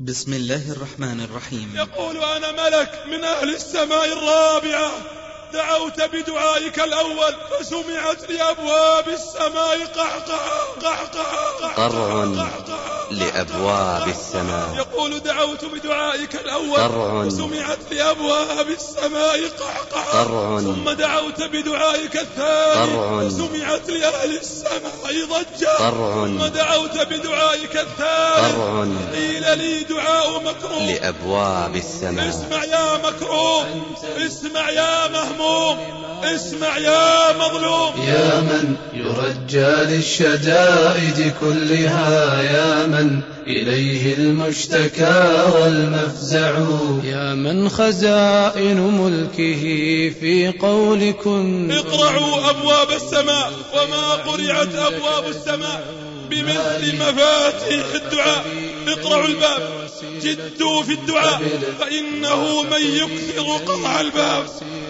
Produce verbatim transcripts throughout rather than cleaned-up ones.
بسم الله الرحمن الرحيم. يقول: أنا ملك من أهل السماء الرابعة، دعوت بدعائك الأول فسمعت لأبواب السماء قحقحة قحقحة قرع لأبواب السماء. يقول: دعوت بدعائك الأول فسمعت لأبواب السماء قحقحة ثم دعوت بدعائك الثاني فسمعت لأهل السماء ضجة ثم دعوت بدعائك الثالث قيل لي دعاء مكروه لأبواب السماء. اسمع يا مكروه، اسمع يا مهموم، اسمع يا مظلوم. يا من يرجى للشدائد كلها، يا من إليه المشتكى والمفزع، يا من خزائن ملكه في قول كن. اقرعوا أبواب السماء، وما قرعت أبواب السماء بمثل مفاتيح الدعاء. اقرعوا الباب، جدوا في الدعاء، فإنه من يكثر قرع الباب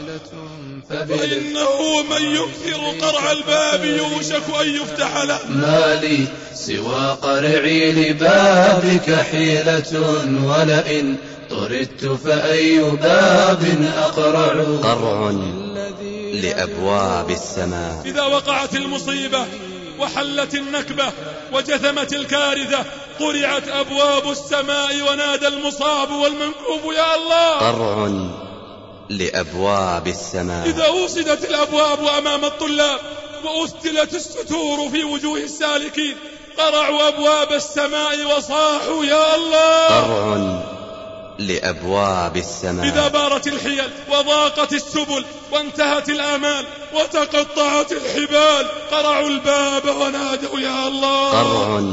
فإنه من يكثر قرع الباب يوشك أن يفتح له. ما لي سوى قرعي لبابك حيلة، ولئن طردت فأي باب أقرع. قرع لأبواب السماء. إذا وقعت المصيبة وحلت النكبة وجثمت الكارثة قرعت أبواب السماء ونادى المصاب والمنكوب: يا الله. قرع لأبواب السماء. إذا وصدت الأبواب أمام الطلاب وأسدلت الستور في وجوه السالكين قرعوا أبواب السماء وصاحوا: يا الله. قرع لأبواب السماء. إذا بارت الحيل وضاقت السبل وانتهت الآمال وتقطعت الحبال قرعوا الباب ونادوا: يا الله. قرع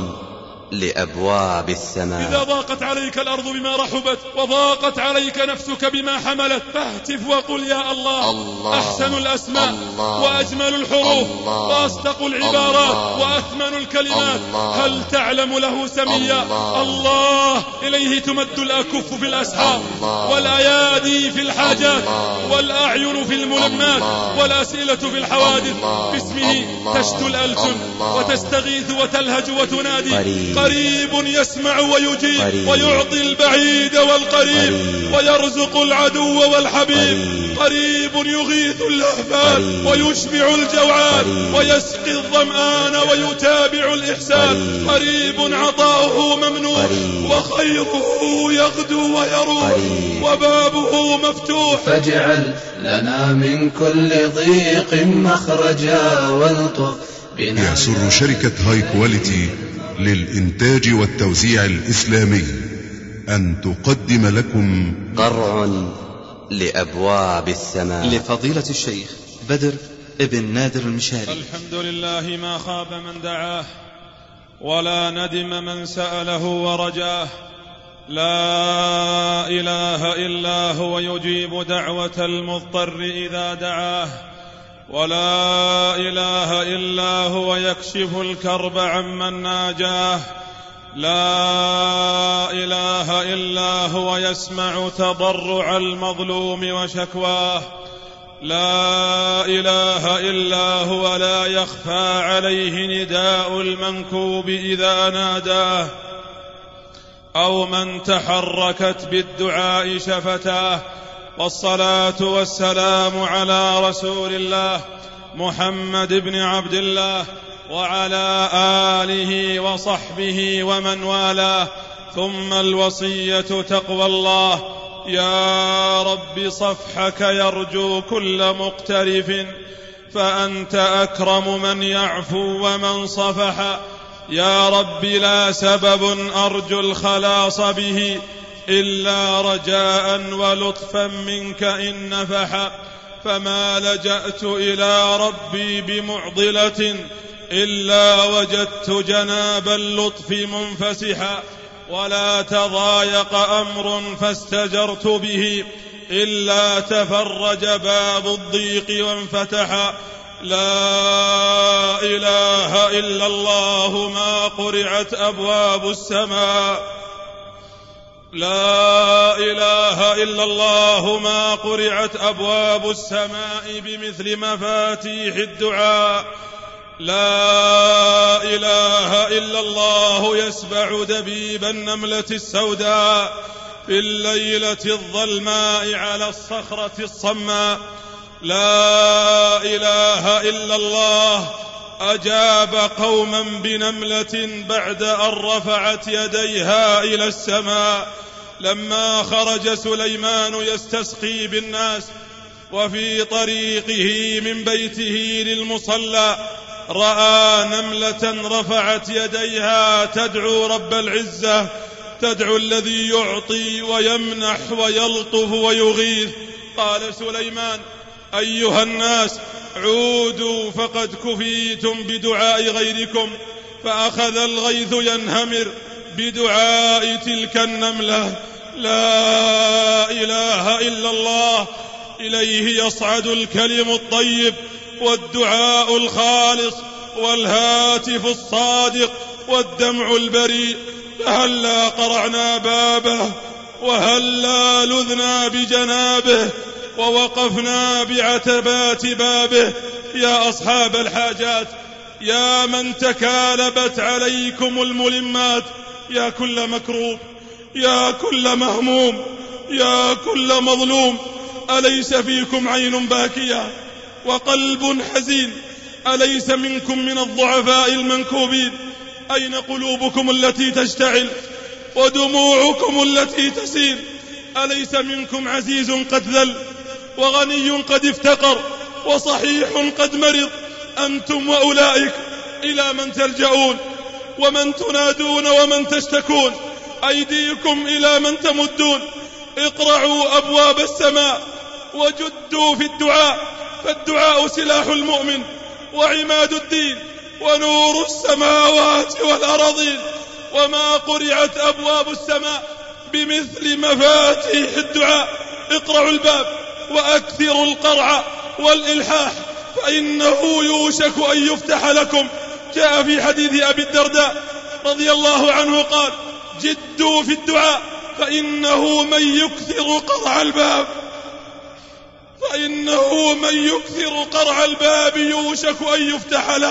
لأبواب السماء. إذا ضاقت عليك الأرض بما رحبت وضاقت عليك نفسك بما حملت فاهتف وقل: يا الله. الله. أحسن الأسماء الله. وأجمل الحروف الله. وأصدق العبارات الله. وأثمن الكلمات. الله. هل تعلم له سميا؟ الله. الله. إليه تمد الأكف في الأسحار والأيادي في الحاجات والأعين في الملمات والأسئلة في الحوادث. باسمه تشتو الألسن وتستغيث وتلهج وتنادي. قريب, قريب يسمع ويجيب قريب. ويعطي البعيد والقريب قريب. ويرزق العدو والحبيب. قريب, قريب يغيث اللهفان ويشبع الجوعان ويسقي الظمآن ويتابع الإحسان. قريب, قريب عطاؤه ممنوح قريب. وخيره يغدو ويروح قريب. وبابه مفتوح. فاجعل لنا من كل ضيق مخرجا والطف بنا. يسر شركة هاي كواليتي للإنتاج والتوزيع الإسلامي أن تقدم لكم قرع لأبواب السماء لفضيلة الشيخ بدر ابن نادر المشاري. الحمد لله ما خاب من دعاه ولا ندم من سأله ورجاه. لا إله إلا هو يجيب دعوة المضطر إذا دعاه، ولا إله إلا هو يكشف الكرب عمن ناجاه. لا إله إلا هو يسمع تضرع المظلوم وشكواه. لا إله إلا هو لا يخفى عليه نداء المنكوب إذا ناداه أو من تحركت بالدعاء شفتاه. والصلاة والسلام على رسول الله محمد بن عبد الله وعلى آله وصحبه ومن والاه. ثم الوصية تقوى الله. يا رب صفحك يرجو كل مقترف، فأنت أكرم من يعفو ومن صفح. يا رب لا سبب أرجو الخلاص به إلا رجاء ولطفا منك إن نفح. فما لجأت إلى ربي بمعضلة إلا وجدت جناب اللطف منفسحا. ولا تضايق أمر فاستجرت به إلا تفرج باب الضيق وانفتح. لا إله إلا الله ما قرعت أبواب السماء. لا إله إلا الله ما قرعت أبواب السماء بمثل مفاتيح الدعاء. لا إله إلا الله يسبع دبيب النملة السوداء في الليلة الظلماء على الصخرة الصماء. لا إله إلا الله أجاب قوما بنملة بعد أن رفعت يديها إلى السماء. لما خرج سليمان يستسقي بالناس وفي طريقه من بيته للمصلى رأى نملة رفعت يديها تدعو رب العزة، تدعو الذي يعطي ويمنح ويلطف ويغيث. قال سليمان: أيها الناس عودوا فقد كفيتم بدعاء غيركم. فأخذ الغيث ينهمر بدعاء تلك النملة. لا إله إلا الله إليه يصعد الكلم الطيب والدعاء الخالص والهاتف الصادق والدمع البريء. فهلا قرعنا بابه وهلا لذنا بجنابه ووقفنا بعتبات بابه. يا أصحاب الحاجات، يا من تكالبت عليكم الملمات، يا كل مكروب، يا كل مهموم، يا كل مظلوم، أليس فيكم عين باكية وقلب حزين؟ أليس منكم من الضعفاء المنكوبين؟ أين قلوبكم التي تشتعل ودموعكم التي تسيل؟ أليس منكم عزيز قد ذل وغني قد افتقر وصحيح قد مرض؟ أنتم وأولئك إلى من تلجؤون ومن تنادون ومن تشتكون؟ أيديكم إلى من تمدون؟ اقرعوا أبواب السماء وجدوا في الدعاء، فالدعاء سلاح المؤمن وعماد الدين ونور السماوات والأراضين. وما قرعت أبواب السماء بمثل مفاتيح الدعاء. اقرعوا الباب وأكثروا القرع والإلحاح فإنه يوشك أن يفتح لكم. جاء في حديث أبي الدرداء رضي الله عنه قال: جدوا في الدعاء فإنه من يكثر قرع الباب فإنه من يكثر قرع الباب يوشك أن يفتح له.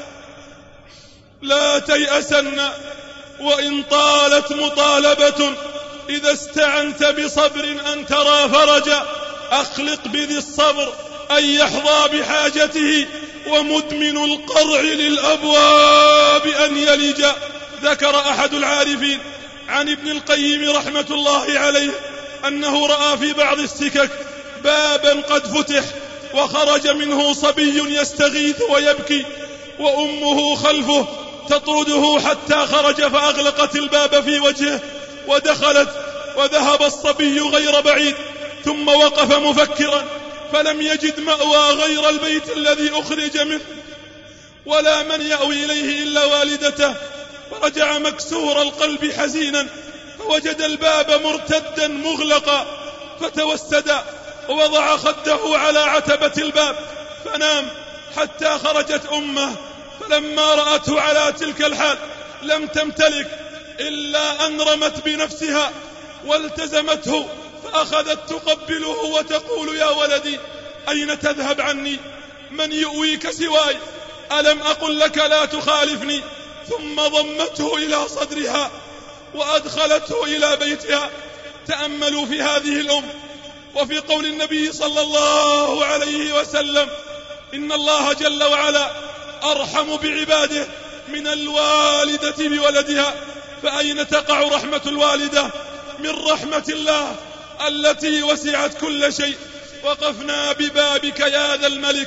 لا تيأسن وإن طالت مطالبة، إذا استعنت بصبر أن ترى فرجا. أخلق بذي الصبر أن يحظى بحاجته، ومدمن القرع للأبواب أن يلج. ذكر أحد العارفين عن ابن القيم رحمة الله عليه أنه رأى في بعض السكك بابا قد فتح وخرج منه صبي يستغيث ويبكي، وأمه خلفه تطرده حتى خرج فأغلقت الباب في وجهه ودخلت، وذهب الصبي غير بعيد ثم وقف مفكرا فلم يجد مأوى غير البيت الذي أخرج منه ولا من يأوي إليه إلا والدته. فرجع مكسور القلب حزينا فوجد الباب مرتدا مغلقا، فتوسد ووضع خده على عتبة الباب فنام حتى خرجت أمه. فلما رأته على تلك الحال لم تمتلك إلا أن رمت بنفسها والتزمته، فأخذت تقبله وتقول: يا ولدي أين تذهب عني؟ من يؤويك سواي؟ ألم أقل لك لا تخالفني؟ ثم ضمته إلى صدرها وأدخلته إلى بيتها. تأملوا في هذه الأم وفي قول النبي صلى الله عليه وسلم: إن الله جل وعلا أرحم بعباده من الوالدة بولدها. فأين تقع رحمة الوالدة من رحمة الله التي وسعت كل شيء؟ وقفنا ببابك يا ذا الملك،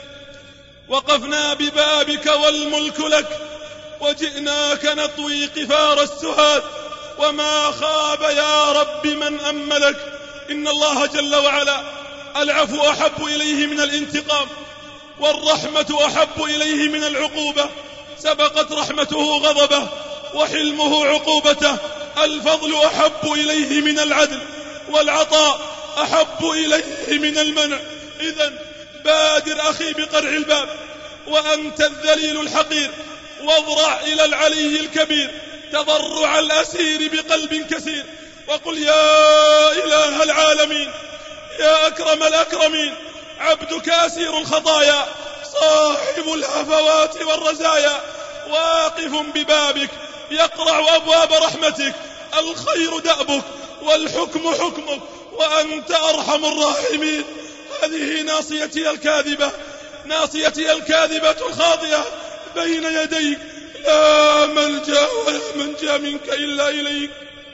وقفنا ببابك والملك لك، وجئناك نطوي قفار السهاد، وما خاب يا رب من أملك. إن الله جل وعلا العفو أحب إليه من الانتقام، والرحمة أحب إليه من العقوبة. سبقت رحمته غضبه وحلمه عقوبته. الفضل أحب إليه من العدل، والعطاء أحب إليه من المنع. إذن بادر أخي بقرع الباب وأنت الذليل الحقير، واضرع إلى العلي الكبير تضرع الأسير بقلب كثير، وقل: يا إله العالمين، يا أكرم الأكرمين، عبدك أسير الخطايا، صاحب الهفوات والرزايا واقف ببابك يقرع أبواب رحمتك. الخير دأبك والحكم حكمك وأنت أرحم الراحمين. هذه ناصيتي الكاذبة، ناصيتي الكاذبة الخاطئة بين يديك، لا ملجأ ولا منجا منك إلا إليك.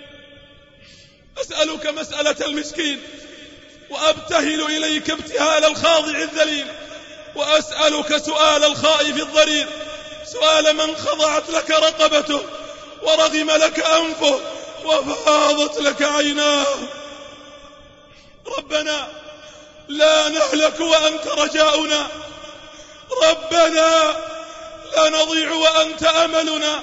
أسألك مسألة المسكين وأبتهل إليك ابتهال الخاضع الذليل، وأسألك سؤال الخائف الضرير، سؤال من خضعت لك رقبته ورغم لك أنفه وفاضت لك عيناه. ربنا لا نهلك وأنت رجاؤنا، ربنا لا نضيع وأنت أملنا،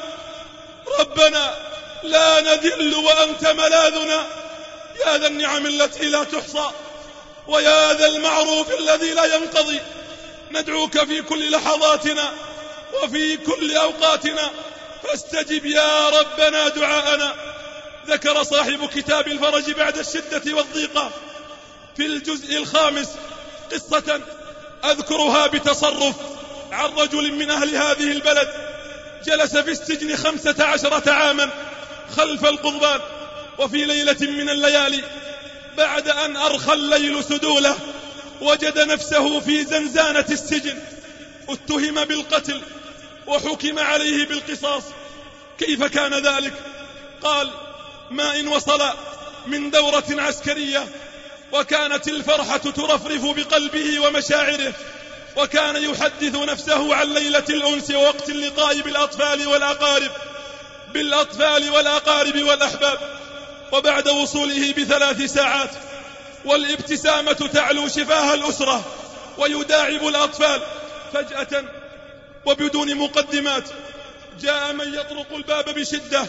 ربنا لا نذل وأنت ملاذنا. يا ذا النعم التي لا تحصى ويا ذا المعروف الذي لا ينقضي، ندعوك في كل لحظاتنا وفي كل أوقاتنا فاستجب يا ربنا دعاءنا. ذكر صاحب كتاب الفرج بعد الشدة والضيقة في الجزء الخامس قصة أذكرها بتصرف عن رجل من أهل هذه البلد جلس في السجن خمسة عشرة عاما خلف القضبان، وفي ليلة من الليالي بعد أن أرخى الليل سدوله وجد نفسه في زنزانة السجن، اتهم بالقتل وحكم عليه بالقصاص. كيف كان ذلك؟ قال: ما إن وصل من دورة عسكرية وكانت الفرحة ترفرف بقلبه ومشاعره، وكان يحدث نفسه عن ليلة الأنس ووقت اللقاء بالأطفال والأقارب بالأطفال والأقارب والأحباب. وبعد وصوله بثلاث ساعات والابتسامة تعلو شفاه الأسرة ويداعب الأطفال، فجأة وبدون مقدمات جاء من يطرق الباب بشدة،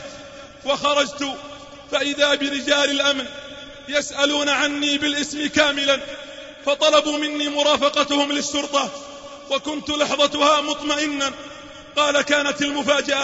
وخرجت فإذا برجال الأمن يسألون عني بالاسم كاملا، فطلبوا مني مرافقتهم للشرطة، وكنت لحظتها مطمئنا. قال: كانت المفاجأة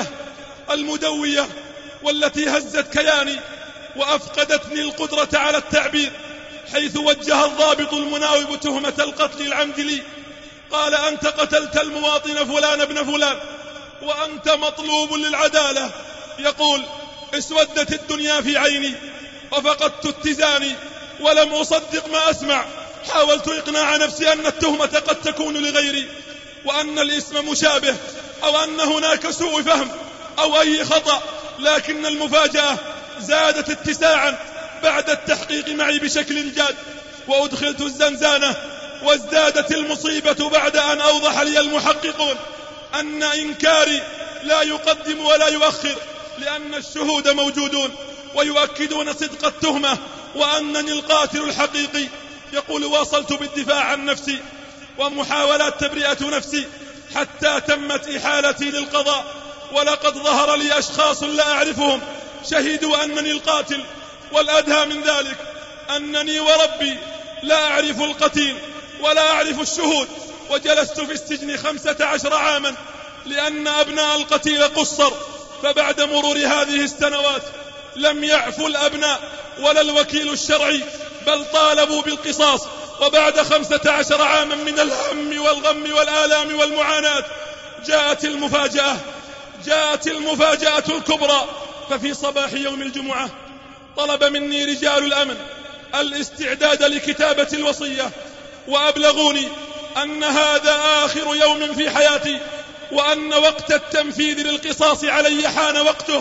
المدوية والتي هزت كياني وأفقدتني القدرة على التعبير، حيث وجه الضابط المناوب تهمة القتل العمد لي. قال: أنت قتلت المواطن فلان ابن فلان وأنت مطلوب للعدالة. يقول: اسودت الدنيا في عيني وفقدت اتزاني ولم أصدق ما أسمع. حاولت إقناع نفسي أن التهمة قد تكون لغيري، وأن الاسم مشابه، أو أن هناك سوء فهم أو أي خطأ، لكن المفاجأة زادت اتساعا بعد التحقيق معي بشكل جاد، وأدخلت الزنزانة، وازدادت المصيبة بعد أن أوضح لي المحققون أن إنكاري لا يقدم ولا يؤخر، لأن الشهود موجودون ويؤكدون صدق التهمة وأنني القاتل الحقيقي. يقول: واصلت بالدفاع عن نفسي ومحاولات تبرئة نفسي حتى تمت إحالتي للقضاء، ولقد ظهر لي أشخاص لا أعرفهم شهدوا أنني القاتل، والأدهى من ذلك أنني وربي لا أعرف القتيل ولا أعرف الشهود، وجلست في السجن خمسة عشر عاما لأن أبناء القتيل قصر. فبعد مرور هذه السنوات لم يعفوا الأبناء ولا الوكيل الشرعي، بل طالبوا بالقصاص. وبعد خمسة عشر عاما من الهم والغم والآلام والمعاناة جاءت المفاجأة جاءت المفاجأة الكبرى. ففي صباح يوم الجمعة طلب مني رجال الأمن الاستعداد لكتابة الوصية، وأبلغوني أن هذا آخر يوم في حياتي، وأن وقت التنفيذ للقصاص علي حان وقته،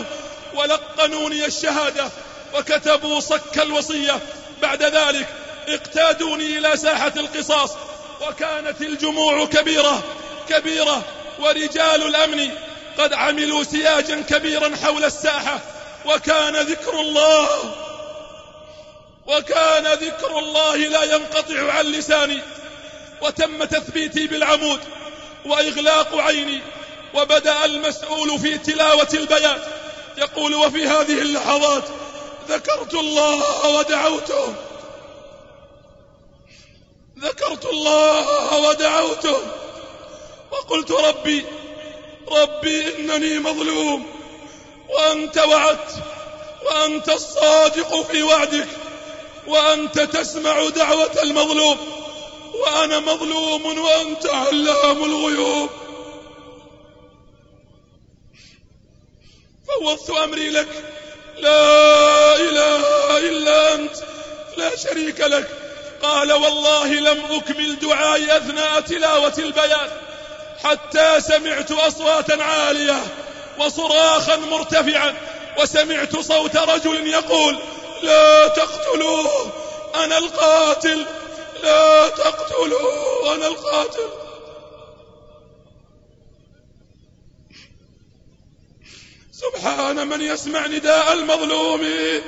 ولقنوني الشهادة وكتبوا صك الوصية. بعد ذلك اقتادوني إلى ساحة القصاص، وكانت الجموع كبيرة كبيرة ورجال الأمن قد عملوا سياجا كبيرا حول الساحة، وكان ذكر الله وكان ذكر الله لا ينقطع عن لساني، وتم تثبيتي بالعمود وإغلاق عيني، وبدأ المسؤول في تلاوة البيان يقول: وفي هذه اللحظات ذكرت الله ودعوته ذكرت الله ودعوته وقلت: ربي ربي إنني مظلوم، وأنت وعدت، وأنت الصادق في وعدك، وأنت تسمع دعوة المظلوم، وأنا مظلوم وأنت علام الغيوب. فوضت أمري لك لا إله إلا أنت لا شريك لك. قال والله لم أكمل دعائي أثناء تلاوة البيان حتى سمعت أصواتا عالية وصراخا مرتفعا، وسمعت صوت رجل يقول لا تقتلوه أنا القاتل، لا تقتلوه أنا القاتل. سبحان من يسمع نداء المظلومين،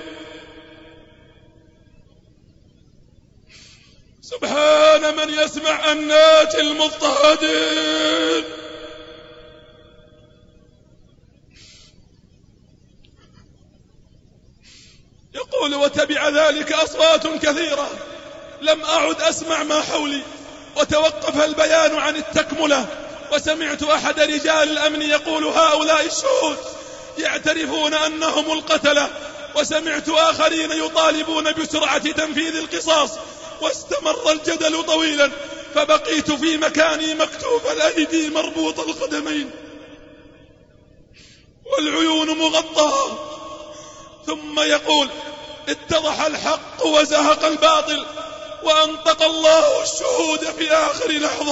سبحان من يسمع أنات المضطهدين. يقول وتبع ذلك أصوات كثيرة لم أعد أسمع ما حولي، وتوقف البيان عن التكملة، وسمعت أحد رجال الأمن يقول هؤلاء الشهود يعترفون أنهم القتلة، وسمعت آخرين يطالبون بسرعة تنفيذ القصاص. واستمر الجدل طويلا، فبقيت في مكاني مكتوف الأيدي مربوط القدمين والعيون مغطاة. ثم يقول اتضح الحق وزهق الباطل، وأنطق الله الشهود في آخر لحظة.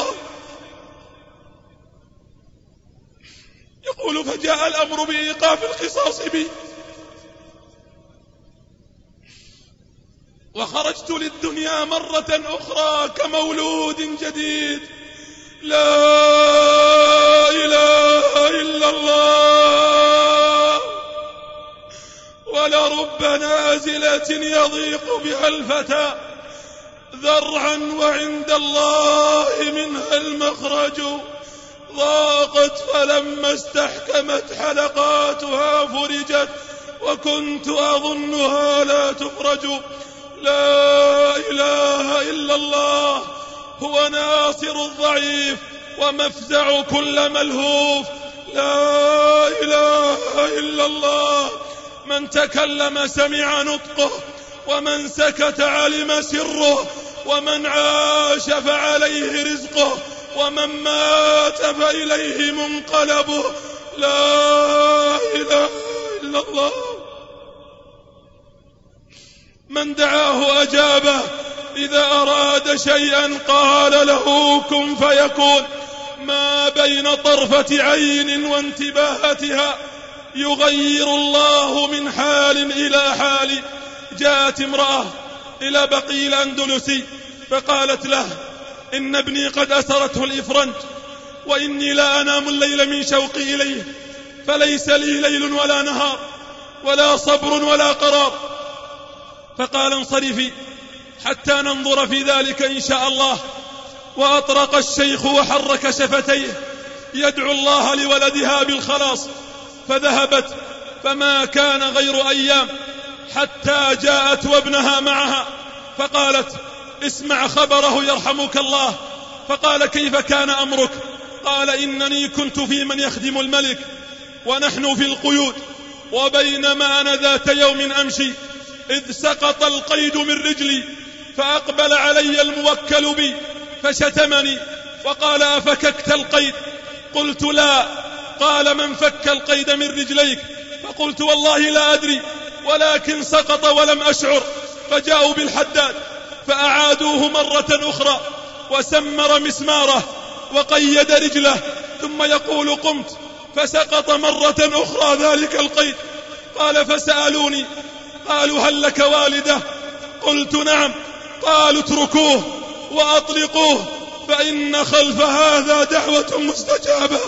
يقول فجاء الأمر بإيقاف القصاص بي، وخرجت للدنيا مرة أخرى كمولود جديد. لا إله إلا الله. ولرب نازلة يضيق بها الفتى ذرعا وعند الله منها المخرج. ضاقت فلما استحكمت حلقاتها فرجت، وكنت أظنها لا تفرج. لا إله إلا الله هو ناصر الضعيف ومفزع كل ملهوف. لا إله إلا الله من تكلم سمع نطقه، ومن سكت علم سره، ومن عاش فعليه رزقه، ومن مات فإليه منقلبه. لا إله إلا الله من دعاه أجابه، إذا أراد شيئا قال له كن فيكون. ما بين طرفة عين وانتباهتها يغير الله من حال إلى حال. جاءت امرأة إلى بقي الأندلسي فقالت له إن ابني قد أسرته الإفرنج، وإني لا أنام الليل من شوقي إليه، فليس لي ليل ولا نهار ولا صبر ولا قرار. فقال انصرفي حتى ننظر في ذلك إن شاء الله. وأطرق الشيخ وحرك شفتيه يدعو الله لولدها بالخلاص، فذهبت فما كان غير أيام حتى جاءت وابنها معها، فقالت اسمع خبره يرحمك الله. فقال كيف كان أمرك؟ قال إنني كنت في من يخدم الملك ونحن في القيود، وبينما أنا ذات يوم أمشي إذ سقط القيد من رجلي، فأقبل علي الموكل بي فشتمني وقال أفككت القيد؟ قلت لا. قال من فك القيد من رجليك؟ فقلت والله لا أدري، ولكن سقط ولم أشعر. فجاءوا بالحداد فأعادوه مرة أخرى وسمر مسماره وقيد رجله، ثم يقول قمت فسقط مرة أخرى ذلك القيد. قال فسألوني قالوا هل لك والدة؟ قلت نعم. قالوا اتركوه وأطلقوه فإن خلف هذا دعوة مستجابة.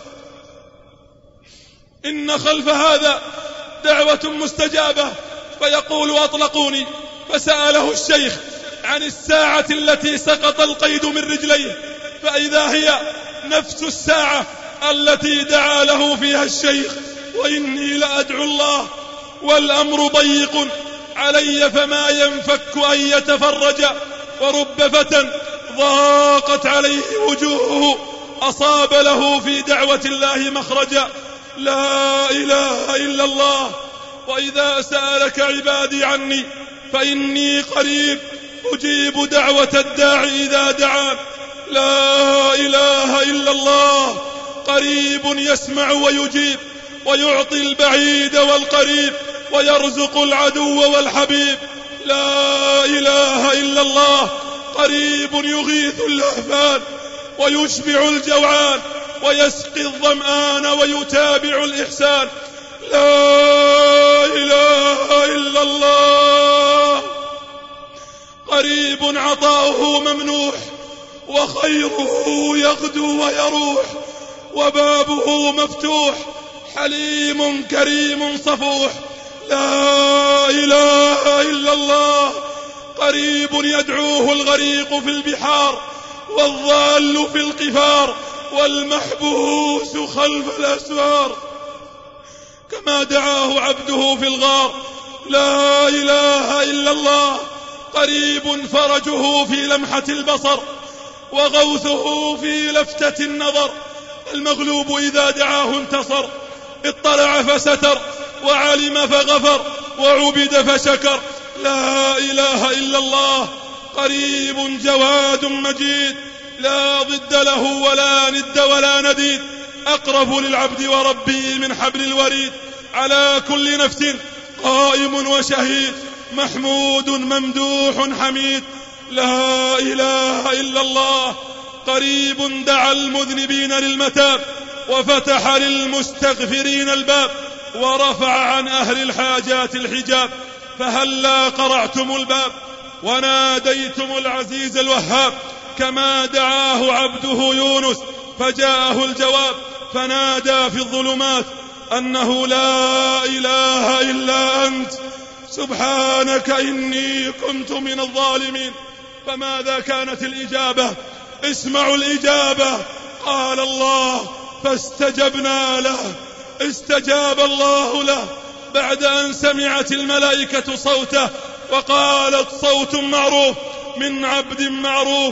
إن خلف هذا دعوة مستجابة. فيقول أطلقوني. فسأله الشيخ عن الساعة التي سقط القيد من رجليه، فإذا هي نفس الساعة التي دعا له فيها الشيخ. وإني لأدعو الله والأمر ضيق علي فما ينفك أن يتفرج. ورب فتى ضاقت عليه وجوهه أصاب له في دعوة الله مخرجا. لا إله إلا الله. وإذا سألك عبادي عني فإني قريب أجيب دعوة الداعي إذا دعان. لا إله إلا الله قريب يسمع ويجيب ويعطي البعيد والقريب ويرزق العدو والحبيب. لا إله إلا الله قريب يغيث اللهفان ويشبع الجوعان ويسقي الظمآن ويتابع الإحسان. لا إله إلا الله قريب عطاؤه ممنوح وخيره يغدو ويروح وبابه مفتوح حليم كريم صفوح. لا إله إلا الله قريب يدعوه الغريق في البحار والضال في القفار والمحبوس خلف الأسوار كما دعاه عبده في الغار. لا إله إلا الله قريب فرجه في لمحة البصر وغوثه في لفتة النظر. المغلوب إذا دعاه انتصر اطلع فستر وعلم فغفر وعبد فشكر. لا إله إلا الله قريب جواد مجيد لا ضد له ولا ند ولا نديد أقرب للعبد وربه من حبل الوريد. على كل نفس قائم وشهيد محمود ممدوح حميد. لا إله إلا الله قريب دعا المذنبين للمتاب وفتح للمستغفرين الباب ورفع عن أهل الحاجات الحجاب. فهلا قرعتم الباب وناديتم العزيز الوهاب كما دعاه عبده يونس فجاءه الجواب فنادى في الظلمات أنه لا إله إلا أنت سبحانك إني كنت من الظالمين. فماذا كانت الإجابة؟ اسمعوا الإجابة. قال الله فاستجبنا له. استجاب الله له بعد أن سمعت الملائكة صوته وقالت صوت معروف من عبد معروف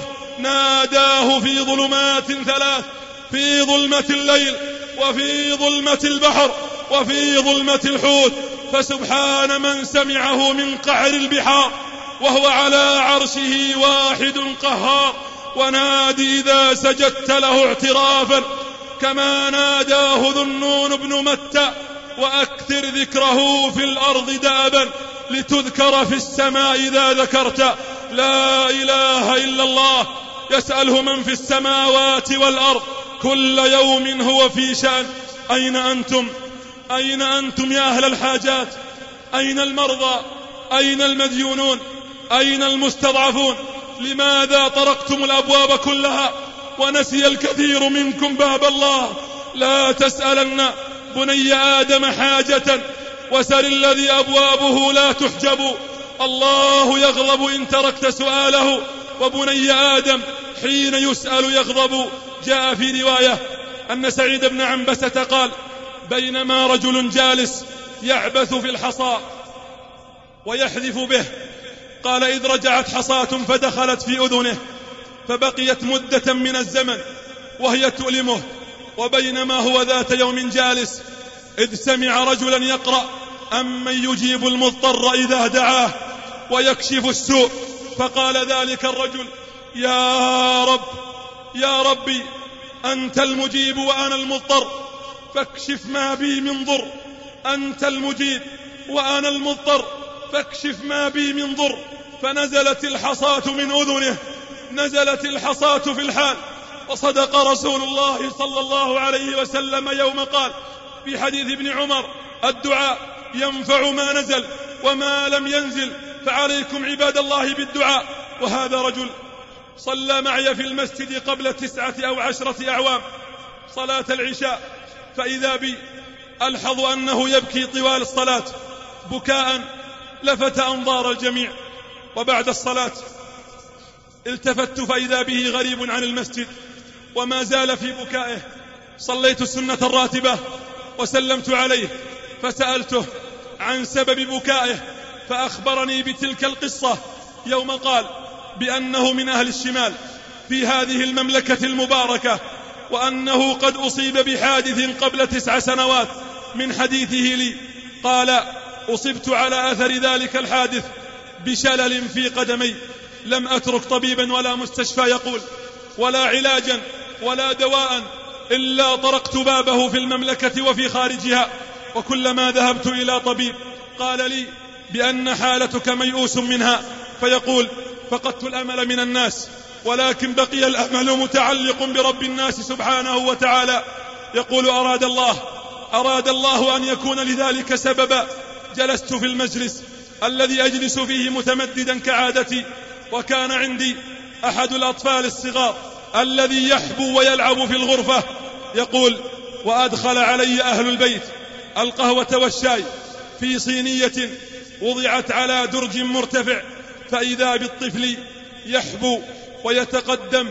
ناداه في ظلمات ثلاث في ظلمة الليل وفي ظلمة البحر وفي ظلمة الحوت. فسبحان من سمعه من قعر البحار وهو على عرشه واحد قهار. ونادي إذا سجدت له اعترافا كما ناداه ذنون بن متى وأكثر ذكره في الأرض دابا لتذكر في السماء إذا ذكرت. لا إله إلا الله يسأله من في السماوات والأرض كل يوم هو في شأن. أين أنتم؟ أين أنتم يا أهل الحاجات؟ أين المرضى؟ أين المديونون؟ أين المستضعفون؟ لماذا طرقتم الأبواب كلها ونسي الكثير منكم باب الله؟ لا تسألن بني آدم حاجة وسل الذي أبوابه لا تحجب. الله يغضب إن تركت سؤاله وبني آدم حين يسأل يغضب. جاء في رواية أن سعيد بن عنبسة قال بينما رجل جالس يعبث في الحصى ويحذف به قال إذ رجعت حصاة فدخلت في أذنه فبقيت مدة من الزمن وهي تؤلمه. وبينما هو ذات يوم جالس إذ سمع رجلا يقرأ أمن يجيب المضطر إذا دعاه ويكشف السوء. فقال ذلك الرجل يا رب يا ربي أنت المجيب وأنا المضطر فاكشف ما بي من ضر. أنت المجيب وأنا المضطر فاكشف ما بي من ضر. فنزلت الحصاة من أذنه نزلت الحصاة في الحال. وصدق رسول الله صلى الله عليه وسلم يوم قال في حديث ابن عمر الدعاء ينفع ما نزل وما لم ينزل فعليكم عباد الله بالدعاء. وهذا رجل صلى معي في المسجد قبل تسعة أو عشرة أعوام صلاة العشاء فإذا بي ألحظ أنه يبكي طوال الصلاة بكاء لفت أنظار الجميع. وبعد الصلاة التفت فإذا به غريب عن المسجد وما زال في بكائه. صليت السنة الراتبة وسلمت عليه فسألته عن سبب بكائه فأخبرني بتلك القصة يوم قال بأنه من أهل الشمال في هذه المملكة المباركة وأنه قد أصيب بحادث قبل تسع سنوات. من حديثه لي قال أصبت على أثر ذلك الحادث بشلل في قدمي لم أترك طبيبا ولا مستشفى يقول ولا علاجا ولا دواء إلا طرقت بابه في المملكة وفي خارجها، وكلما ذهبت إلى طبيب قال لي بأن حالتك ميؤوس منها، فيقول فقدت الأمل من الناس، ولكن بقي الأمل متعلق برب الناس سبحانه وتعالى. يقول أراد الله أراد الله أن يكون لذلك سببا. جلست في المجلس الذي أجلس فيه متمددا كعادتي، وكان عندي أحد الأطفال الصغار الذي يحبو ويلعب في الغرفة. يقول وأدخل علي أهل البيت القهوة والشاي في صينية وضعت على درج مرتفع، فإذا بالطفل يحبو ويتقدم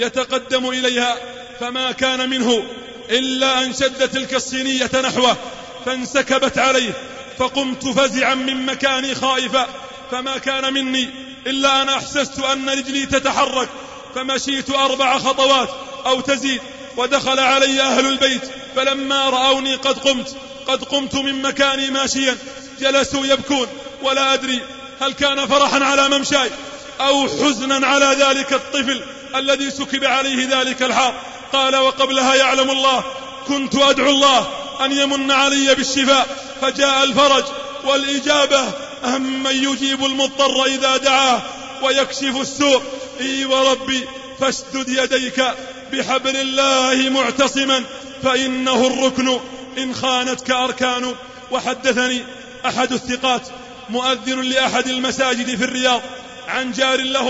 يتقدم إليها، فما كان منه إلا أن شد تلك الصينية نحوه فانسكبت عليه، فقمت فزعا من مكاني خائفا، فما كان مني إلا أن أحسست أن رجلي تتحرك، فمشيت أربع خطوات أو تزيد، ودخل علي أهل البيت، فلما رأوني قد قمت قد قمت من مكاني ماشيا جلسوا يبكون، ولا أدري هل كان فرحا على ممشاي أو حزنا على ذلك الطفل الذي سكب عليه ذلك الحار. قال وقبلها يعلم الله كنت أدعو الله أن يمن علي بالشفاء، فجاء الفرج والإجابة أمن يجيب المضطر إذا دعاه ويكشف السوء. إي وربي فاشدد يديك بحبل الله معتصما، فإنه الركن إن خانتك أركان. وحدثني أحد الثقات مؤذن لأحد المساجد في الرياض عن جار لهم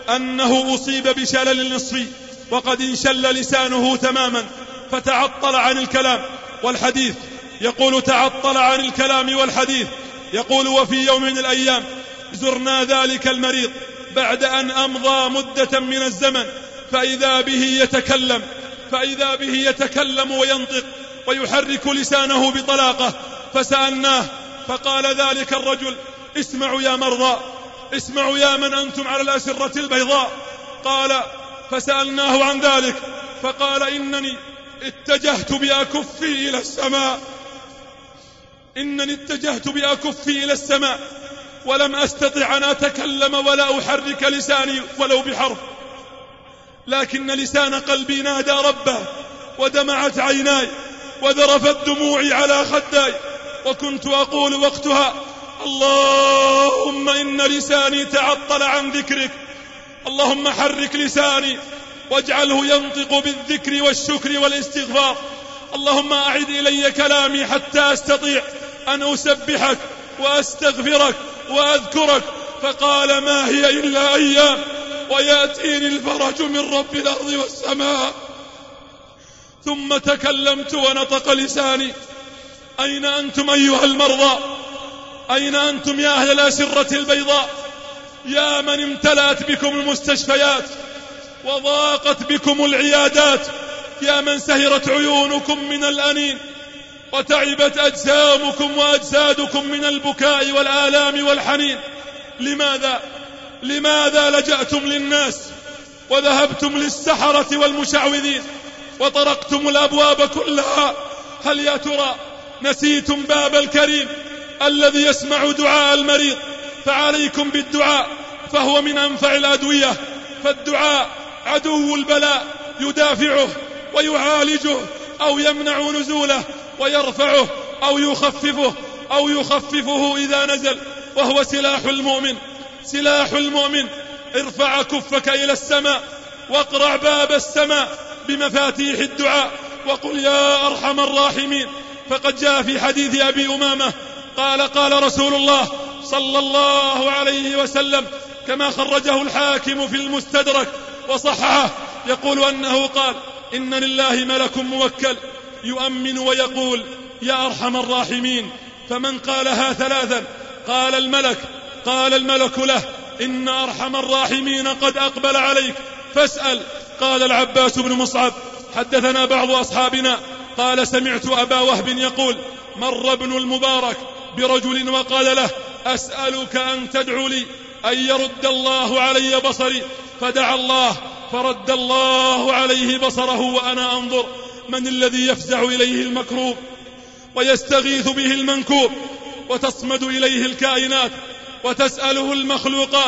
أنه أصيب بشلل نصفي وقد انشل لسانه تماما، فتعطل عن الكلام والحديث. يقول تعطل عن الكلام والحديث. يقول وفي يوم من الأيام زرنا ذلك المريض بعد أن أمضى مدة من الزمن، فإذا به يتكلم فإذا به يتكلم وينطق ويحرك لسانه بطلاقة، فسألناه فقال ذلك الرجل اسمعوا يا مرضى، اسمعوا يا من أنتم على الأسرة البيضاء. قال فسألناه عن ذلك فقال إنني اتجهت بأكفي إلى السماء إنني اتجهت بأكفي إلى السماء ولم أستطع أن أتكلم ولا أحرك لساني ولو بحرف، لكن لسان قلبي نادى ربه، ودمعت عيناي وذرفت دموعي على خداي، وكنت أقول وقتها اللهم إن لساني تعطل عن ذكرك، اللهم حرك لساني واجعله ينطق بالذكر والشكر والاستغفار، اللهم أعد إلي كلامي حتى أستطيع أن أسبحك وأستغفرك وأذكرك. فقال ما هي إلا أيام ويأتيني الفرج من رب الأرض والسماء. ثم تكلمت ونطق لساني أين أنتم أيها المرضى؟ أين أنتم يا أهل الأسرة البيضاء؟ يا من امتلأت بكم المستشفيات وضاقت بكم العيادات، يا من سهرت عيونكم من الأنين وتعبت أجسامكم وأجسادكم من البكاء والآلام والحنين، لماذا لماذا لجأتم للناس وذهبتم للسحرة والمشعوذين وطرقتم الأبواب كلها؟ هل يا ترى نسيتم باب الكريم الذي يسمع دعاء المريض؟ فعليكم بالدعاء، فهو من أنفع الأدوية، فالدعاء عدو البلاء، يدافعه ويعالجه أو يمنع نزوله، ويرفعه أو يخففه أو يخففه إذا نزل، وهو سلاح المؤمن سلاح المؤمن. ارفع كفك إلى السماء واقرع باب السماء بمفاتيح الدعاء وقل يا أرحم الراحمين. فقد جاء في حديث أبي أمامة قال قال رسول الله صلى الله عليه وسلم كما خرجه الحاكم في المستدرك وصححه، يقول أنه قال إن لله ملك موكل يؤمن ويقول يا أرحم الراحمين، فمن قالها ثلاثا قال الملك قال الملك له إن أرحم الراحمين قد أقبل عليك فاسأل. قال العباس بن مصعب حدثنا بعض أصحابنا قال سمعت أبا وهب يقول مر ابن المبارك برجل وقال له أسألك أن تدعو لي أن يرد الله علي بصري، فدعا الله فرد الله عليه بصره وأنا أنظر. من الذي يفزع إليه المكروب ويستغيث به المنكوب وتصمد إليه الكائنات وتسأله المخلوقات؟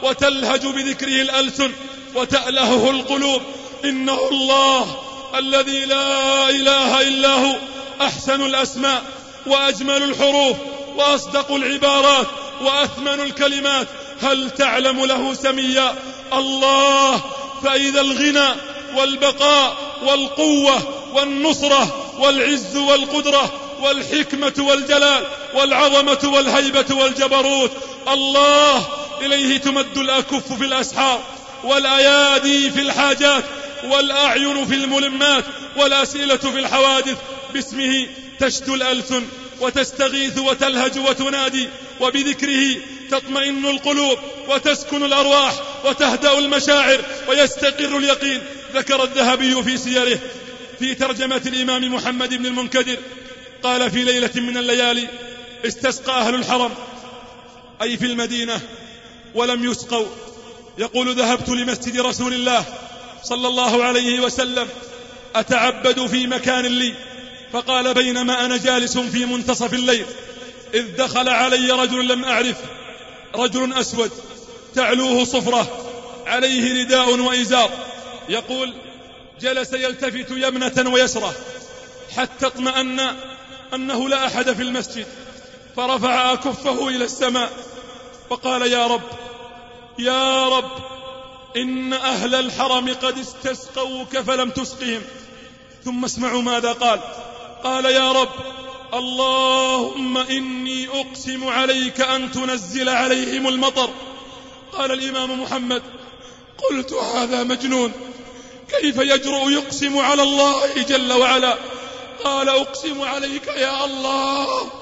وتلهج بذكره الألسن وتألهه القلوب. إنه الله الذي لا إله إلا هو، أحسن الأسماء وأجمل الحروف وأصدق العبارات وأثمن الكلمات. هل تعلم له سميا؟ الله. فإذا الغنى والبقاء والقوة والنصرة والعز والقدرة والحكمة والجلال والعظمة والهيبة والجبروت الله. إليه تمد الأكف في الأسحار، والأيادي في الحاجات، والأعين في الملمات، والأسئلة في الحوادث. باسمه تشتو الألسن وتستغيث وتلهج وتنادي، وبذكره تطمئن القلوب وتسكن الأرواح وتهدأ المشاعر ويستقر اليقين. ذكر الذهبي في سيره في ترجمة الإمام محمد بن المنكدر قال: في ليلة من الليالي استسقى أهل الحرم، أي في المدينة، ولم يسقوا. يقول: ذهبت لمسجد رسول الله صلى الله عليه وسلم أتعبد في مكان لي، فقال: بينما أنا جالس في منتصف الليل إذ دخل علي رجل لم أعرف، رجل أسود تعلوه صفرة، عليه رداء وإزار. يقول: جلس يلتفت يمنة ويسرة حتى اطمأن أنه لا أحد في المسجد، فرفع أكفه إلى السماء وقال: يا رب يا رب، إن أهل الحرم قد استسقوك فلم تسقهم. ثم اسمعوا ماذا قال. قال: يا رب، اللهم إني أقسم عليك أن تنزل عليهم المطر. قال الإمام محمد: قلت: هذا مجنون، كيف يجرؤ يقسم على الله جل وعلا؟ قال: أقسم عليك يا الله،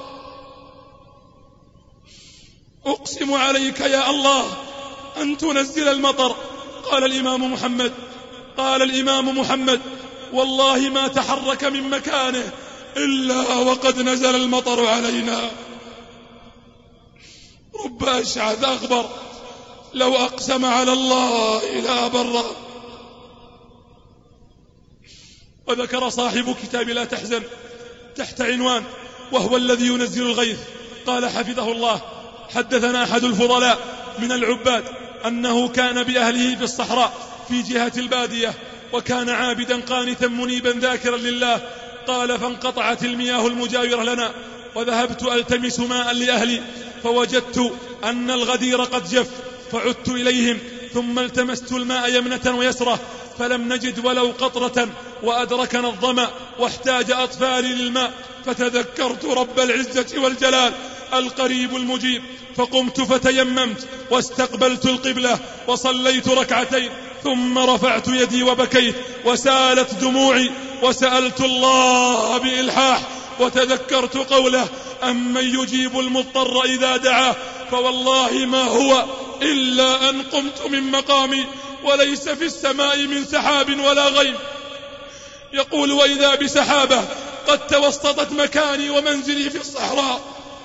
أقسم عليك يا الله أن تنزل المطر. قال الإمام محمد قال الإمام محمد والله ما تحرك من مكانه إلا وقد نزل المطر علينا. رب أشعث أغبر لو أقسم على الله لا بره. وذكر صاحب كتاب لا تحزن تحت عنوان: وهو الذي ينزل الغيث، قال حفظه الله: حدثنا أحد الفضلاء من العباد أنه كان بأهله في الصحراء في جهة البادية، وكان عابدا قانتا منيبا ذاكرا لله. قال: فانقطعت المياه المجاورة لنا، وذهبت ألتمس ماء لأهلي، فوجدت أن الغدير قد جف، فعدت إليهم ثم التمست الماء يمنة ويسرة فلم نجد ولو قطرة، وأدركنا الظمأ واحتاج أطفالي للماء، فتذكرت رب العزة والجلال القريب المجيب، فقمت فتيممت واستقبلت القبلة وصليت ركعتين، ثم رفعت يدي وبكيت وسالت دموعي وسألت الله بإلحاح، وتذكرت قوله: أمن يجيب المضطر إذا دعاه، فوالله ما هو إلا أن قمت من مقامي وليس في السماء من سحاب ولا غيم. يقول: وإذا بسحابة قد توسطت مكاني ومنزلي في الصحراء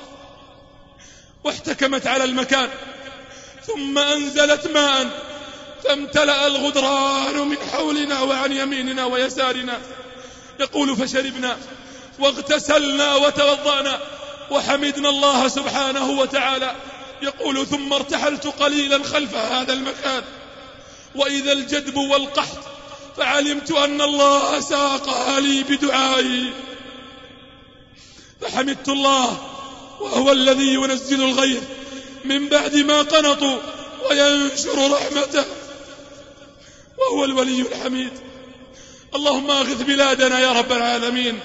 واحتكمت على المكان، ثم أنزلت ماء فامتلأ الغدران من حولنا وعن يميننا ويسارنا. يقول: فشربنا واغتسلنا وتوضأنا وحمدنا الله سبحانه وتعالى. يقول: ثم ارتحلت قليلا خلف هذا المكان، وإذا الجدب والقحط، فعلمت أن الله ساقها لي بدعائي، فحمدت الله وهو الذي ينزل الغيث من بعد ما قنطوا وينشر رحمته، وهو الولي الحميد. اللهم أغث بلادنا يا رب العالمين.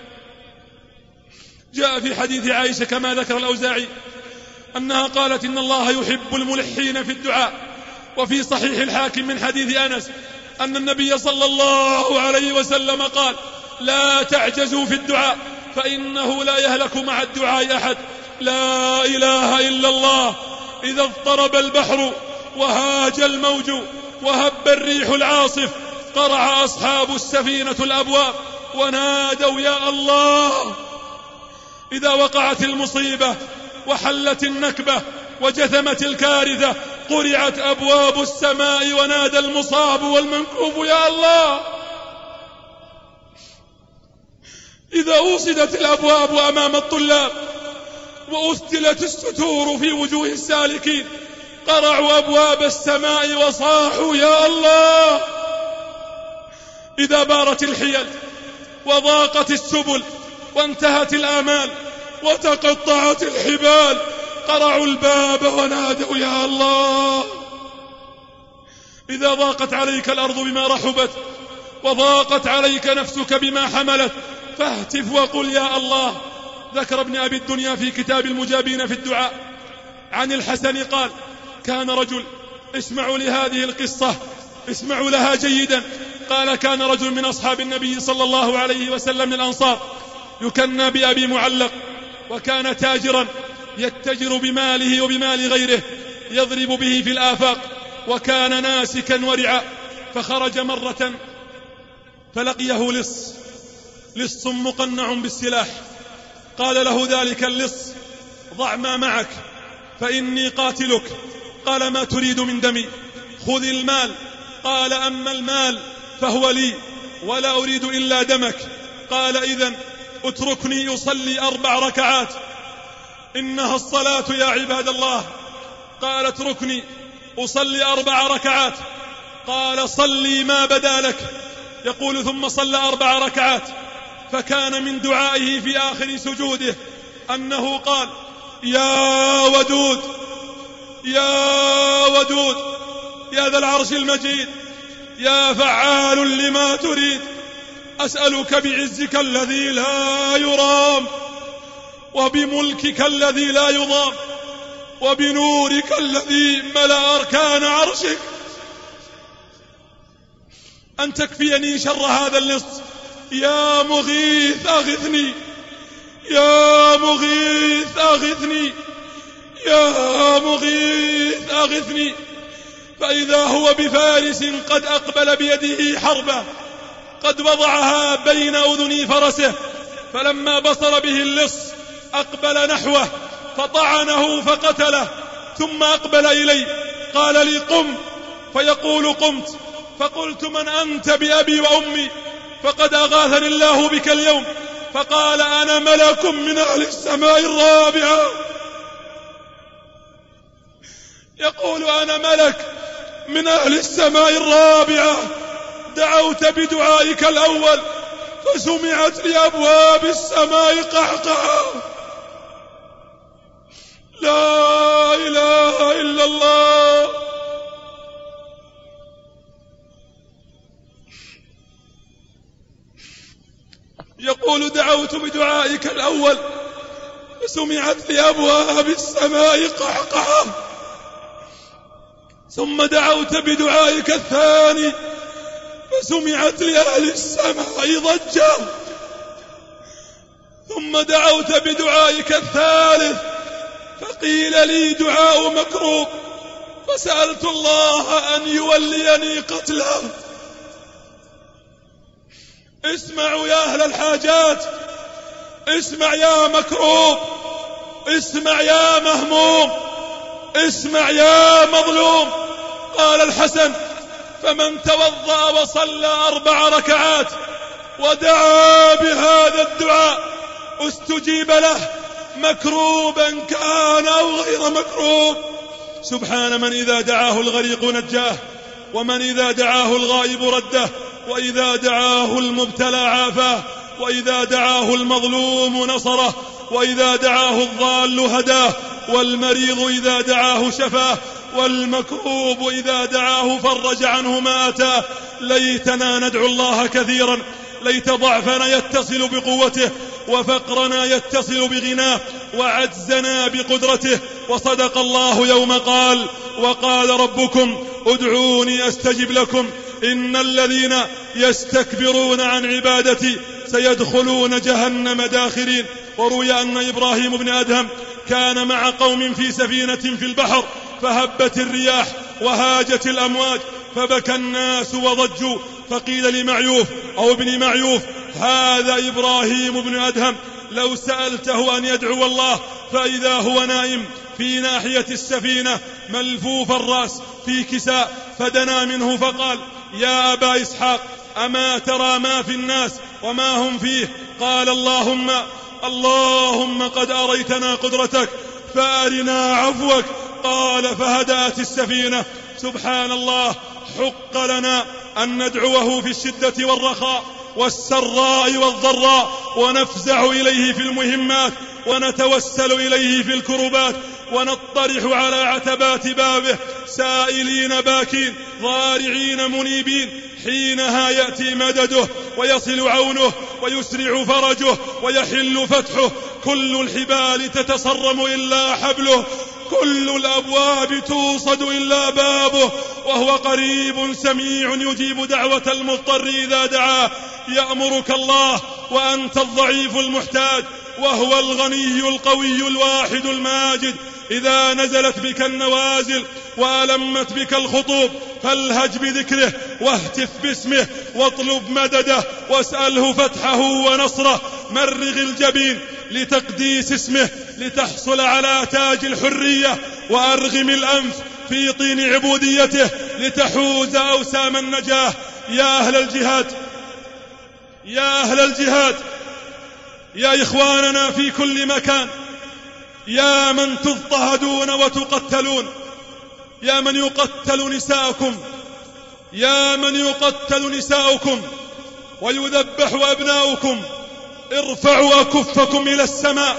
جاء في حديث عائشة كما ذكر الأوزاعي أنها قالت: إن الله يحب الملحين في الدعاء. وفي صحيح الحاكم من حديث أنس أن النبي صلى الله عليه وسلم قال: لا تعجزوا في الدعاء، فإنه لا يهلك مع الدعاء أحد. لا إله إلا الله. إذا اضطرب البحر وهاج الموج وهب الريح العاصف، قرع أصحاب السفينة الأبواب ونادوا: يا الله. إذا وقعت المصيبة وحلت النكبة وجثمت الكارثة، قرعت أبواب السماء ونادى المصاب والمنكوب: يا الله. إذا أوصدت الأبواب أمام الطلاب وأثلت الستور في وجوه السالكين، قرعوا أبواب السماء وصاحوا يا الله. إذا بارت الحيل وضاقت السبل وانتهت الآمال وتقطعت الحبال قرعوا الباب ونادوا يا الله. إذا ضاقت عليك الأرض بما رحبت وضاقت عليك نفسك بما حملت فاهتف وقل يا الله. ذكر ابن أبي الدنيا في كتاب المجابين في الدعاء عن الحسن قال: كان رجل، اسمعوا لهذه القصة، اسمعوا لها جيدا. قال: كان رجل من أصحاب النبي صلى الله عليه وسلم من الأنصار يكنى بأبي معلق، وكان تاجرا يتجر بماله وبمال غيره يضرب به في الآفاق، وكان ناسكا ورعا. فخرج مرة فلقيه لص لص مقنع بالسلاح. قال له ذلك اللص: ضع ما معك فإني قاتلك. قال: ما تريد من دمي؟ خذ المال. قال: أما المال فهو لي ولا أريد إلا دمك. قال: إذن اتركني أصلي أربع ركعات، إنها الصلاة يا عباد الله. قال: اتركني أصلي أربع ركعات. قال: صلي ما بدا لك. يقول: ثم صلى أربع ركعات، فكان من دعائه في آخر سجوده أنه قال: يا ودود يا ودود يا ذا العرش المجيد يا فعال لما تريد، أسألك بعزك الذي لا يرام وبملكك الذي لا يضام وبنورك الذي ملأ أركان عرشك أن تكفيني شر هذا اللص. يا مغيث أغثني، يا مغيث أغثني، يا مغيث أغثني. فإذا هو بفارس قد أقبل بيده حربة قد وضعها بين أذني فرسه، فلما بصر به اللص أقبل نحوه فطعنه فقتله، ثم أقبل إلي قال لي: قم. فيقول: قمت. فقلت: من أنت بأبي وأمي؟ فقد أغاثني الله بك اليوم. فقال: أنا ملك من أهل السماء الرابعة. يقول: أنا ملك من أهل السماء الرابعة، دعوت بدعائك الأول فسمعت لأبواب السماء قعقعة. لا إله إلا الله. يقول: دعوت بدعائك الأول فسمعت لأبواب السماء قعقعة، ثم دعوت بدعائك الثاني فسمعت لأهل السماء ضجة، ثم دعوت بدعائك الثالث فقيل لي دعاء مكروب، فسألت الله أن يوليني قتله. اسمعوا يا أهل الحاجات، اسمع يا مكروب، اسمع يا مهموم، اسمع يا مظلوم. قال الحسن: فمن توضأ وصلى أربع ركعات ودعا بهذا الدعاء استجيب له، مكروبا كان أو غير مكروب. سبحان من إذا دعاه الغريق نجاه، ومن إذا دعاه الغائب رده، وإذا دعاه المبتلى عافاه، وإذا دعاه المظلوم نصره، وإذا دعاه الضال هداه، والمريض إذا دعاه شفاه، والمكروب إذا دعاه فرج عنه ما أتاه. ليتنا ندعو الله كثيرا، ليت ضعفنا يتصل بقوته، وفقرنا يتصل بغناه، وعجزنا بقدرته. وصدق الله يوم قال: وقال ربكم ادعوني أستجب لكم إن الذين يستكبرون عن عبادتي سيدخلون جهنم داخرين. وروي أن إبراهيم بن أدهم كان مع قوم في سفينة في البحر، فهبت الرياح وهاجت الأمواج فبكى الناس وضجوا، فقيل لمعيوف أو ابن معيوف: هذا إبراهيم بن أدهم، لو سألته أن يدعو الله فإذا هو نائم في ناحية السفينة ملفوف الرأس في كساء، فدنا منه فقال: يا أبا إسحاق، أما ترى ما في الناس وما هم فيه؟ قال: اللهم اللهم قد أريتنا قدرتك فأرنا عفوك، قال فهدأت السفينة. سبحان الله، حق لنا أن ندعوه في الشدة والرخاء والسراء والضراء، ونفزع إليه في المهمات، ونتوسل إليه في الكربات، ونطرح على عتبات بابه سائلين باكين ضارعين منيبين. حينها يأتي مدده ويصل عونه ويسرع فرجه ويحل فتحه. كل الحبال تتصرم إلا حبله، كل الأبواب توصد إلا بابه، وهو قريب سميع يجيب دعوة المضطر إذا دعاه. يأمرك الله وأنت الضعيف المحتاج، وهو الغني القوي الواحد الماجد. إذا نزلت بك النوازل وألمت بك الخطوب فالهج بذكره واهتف باسمه واطلب مدده واسأله فتحه ونصره. مرغ الجبين لتقديس اسمه لتحصل على تاج الحرية، وأرغم الأنف في طين عبوديته لتحوز أوسام النجاة. يا أهل الجهاد، يا أهل الجهاد، يا إخواننا في كل مكان، يا من تضطهدون وتقتلون، يا من يقتل نساءكم، يا من يقتل نساؤكم ويذبح أبناؤكم، ارفعوا أكفكم إلى السماء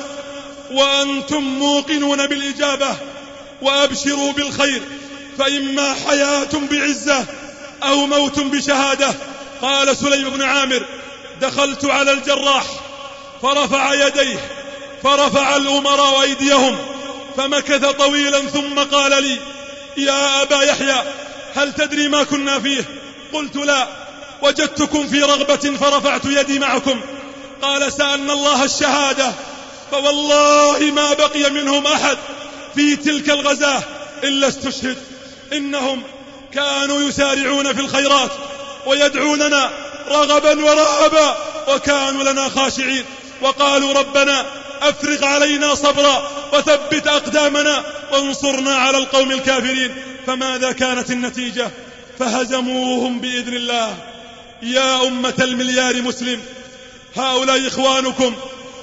وأنتم موقنون بالإجابة، وأبشروا بالخير، فإما حياة بعزة أو موت بشهادة. قال سليم بن عامر: دخلت على الجراح فرفع يديه فرفع الأمراء أيديهم فمكث طويلا ثم قال لي: يا أبا يحيى، هل تدري ما كنا فيه؟ قلت: لا، وجدتكم في رغبة فرفعت يدي معكم. قال: سألنا الله الشهادة، فوالله ما بقي منهم أحد في تلك الغزاة إلا استشهد. إنهم كانوا يسارعون في الخيرات ويدعوننا رغبا ورهبا، وكانوا لنا خاشعين، وقالوا: ربنا أفرغ علينا صبرا وثبت أقدامنا وانصرنا على القوم الكافرين. فماذا كانت النتيجة؟ فهزموهم بإذن الله. يا أمة المليار مسلم، هؤلاء إخوانكم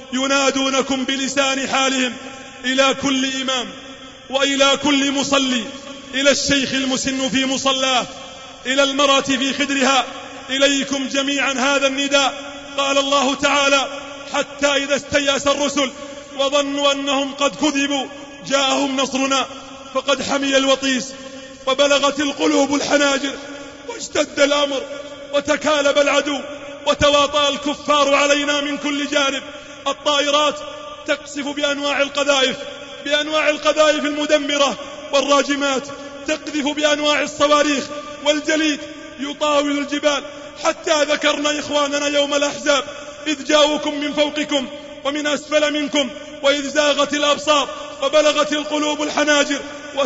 ينادونكم بلسان حالهم إلى كل إمام وإلى كل مصلي، إلى الشيخ المسن في مصلاه، إلى المرأة في خدرها، إليكم جميعا هذا النداء. قال الله تعالى: حتى إذا استيأس الرسل وظنوا أنهم قد كذبوا جاءهم نصرنا فقد حمي الوطيس وبلغت القلوب الحناجر واشتد الأمر وتكالب العدو وتواطأ الكفار علينا من كل جانب. الطائرات تقصف بأنواع القذائف بأنواع القذائف المدمرة، والراجمات تقذف بأنواع الصواريخ، والجليد يطاول الجبال، حتى ذكرنا إخواننا يوم الأحزاب إذ جاءوكم من فوقكم ومن أسفل منكم، وإذ زاغت الأبصار وبلغت القلوب الحناجر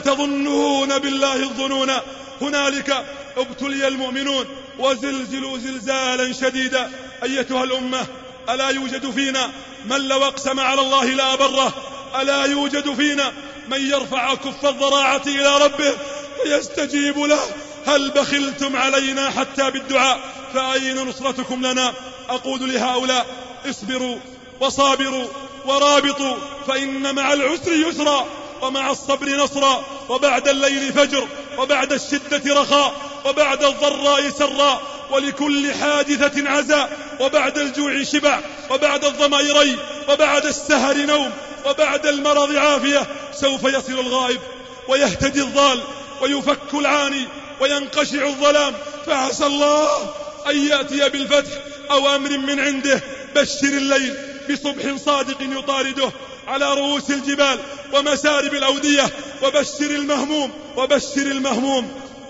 وتظنون بالله الظنون. هنالك ابتلي المؤمنون وزلزلوا زلزالا شديدا. أيتها الأمة، ألا يوجد فينا من لو أقسم على الله لا أبره؟ ألا يوجد فينا من يرفع كف الضراعة إلى ربه فيستجيب له؟ هل بخلتم علينا حتى بالدعاء؟ فأين نصرتكم لنا؟ أقول لهؤلاء: اصبروا وصابروا ورابطوا، فإن مع العسر يسرا، ومع الصبر نصرا، وبعد الليل فجر، وبعد الشدة رخاء، وبعد الضراء سراء، ولكل حادثة عزاء، وبعد الجوع شبع، وبعد الظمأ ري، وبعد السهر نوم، وبعد المرض عافية. سوف يصل الغائب ويهتدي الضال ويفك العاني وينقشع الظلام، فعسى الله أن يأتي بالفتح أو أمر من عنده. بشر الليل بصبح صادق يطارده على رؤوس الجبال ومسارب الأودية، وبشر المهموم وبشر المهموم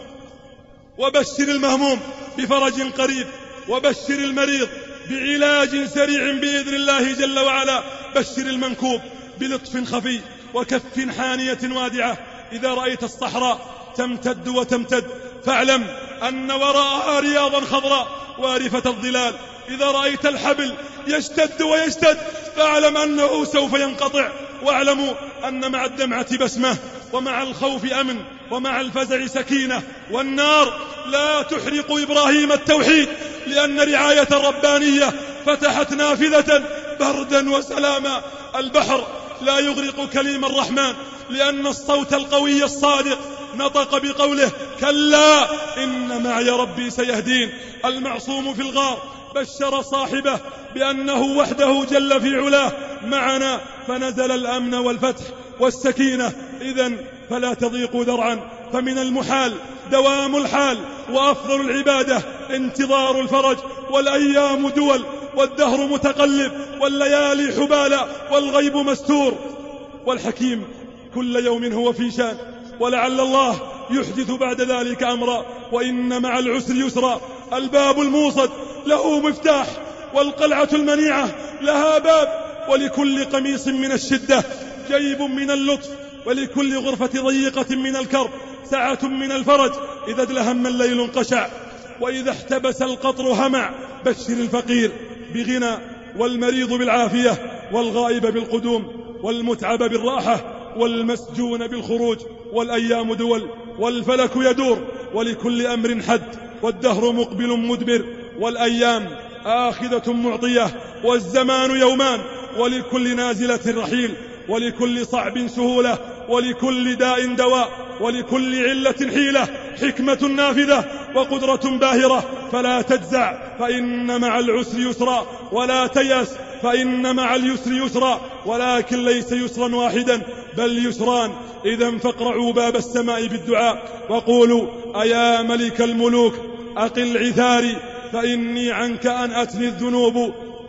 وبشر المهموم بفرج قريب، وبشر المريض بعلاج سريع بإذن الله جل وعلا. بشر المنكوب بلطف خفي وكف حانية وادعة. إذا رأيت الصحراء تمتد وتمتد فاعلم أن وراءها رياضا خضراء وارفة الظلال. إذا رأيت الحبل يشتد ويشتد فاعلم أنه سوف ينقطع. واعلموا أن مع الدمعة بسمة، ومع الخوف أمن، ومع الفزع سكينة. والنار لا تحرق إبراهيم التوحيد، لأن رعاية الربانية فتحت نافذة بردا وسلاما. البحر لا يغرق كليم الرحمن، لأن الصوت القوي الصادق نطق بقوله كلا إن معي ربي سيهدين. المعصوم في الغار بشر صاحبه بأنه وحده جل في علاه معنا، فنزل الأمن والفتح والسكينة. إذن فلا تضيقوا ذرعا، فمن المحال دوام الحال، وأفضل العبادة انتظار الفرج. والأيام دول، والدهر متقلب، والليالي حبالا، والغيب مستور. والحكيم كل يوم هو في شان، ولعل الله يحدث بعد ذلك أمرا. وإن مع العسر يسرا. الباب الموصد له مفتاح، والقلعة المنيعة لها باب. ولكل قميص من الشدة جيب من اللطف، ولكل غرفة ضيقة من الكرب سعة من الفرج. إذا ادلهم الليل انقشع، وإذا احتبس القطر همع. بشر الفقير بغنى، والمريض بالعافية، والغائب بالقدوم، والمتعب بالراحة، والمسجون بالخروج. والأيام دول، والفلك يدور، ولكل أمر حد، والدهر مقبل مدبر. والأيام آخذة معطية، والزمان يومان، ولكل نازلة رحيل، ولكل صعب سهولة، ولكل داء دواء، ولكل علة حيلة. حكمة نافذة، وقدرة باهرة. فلا تجزع فإن مع العسر يسرا، ولا تيأس فإن مع اليسر يسرا. ولكن ليس يسرا واحدا بل يسران. إذا فاقرعوا باب السماء بالدعاء، وقولوا أيا ملك الملوك أقل عثاري، فإني عنك أنأتني الذنوب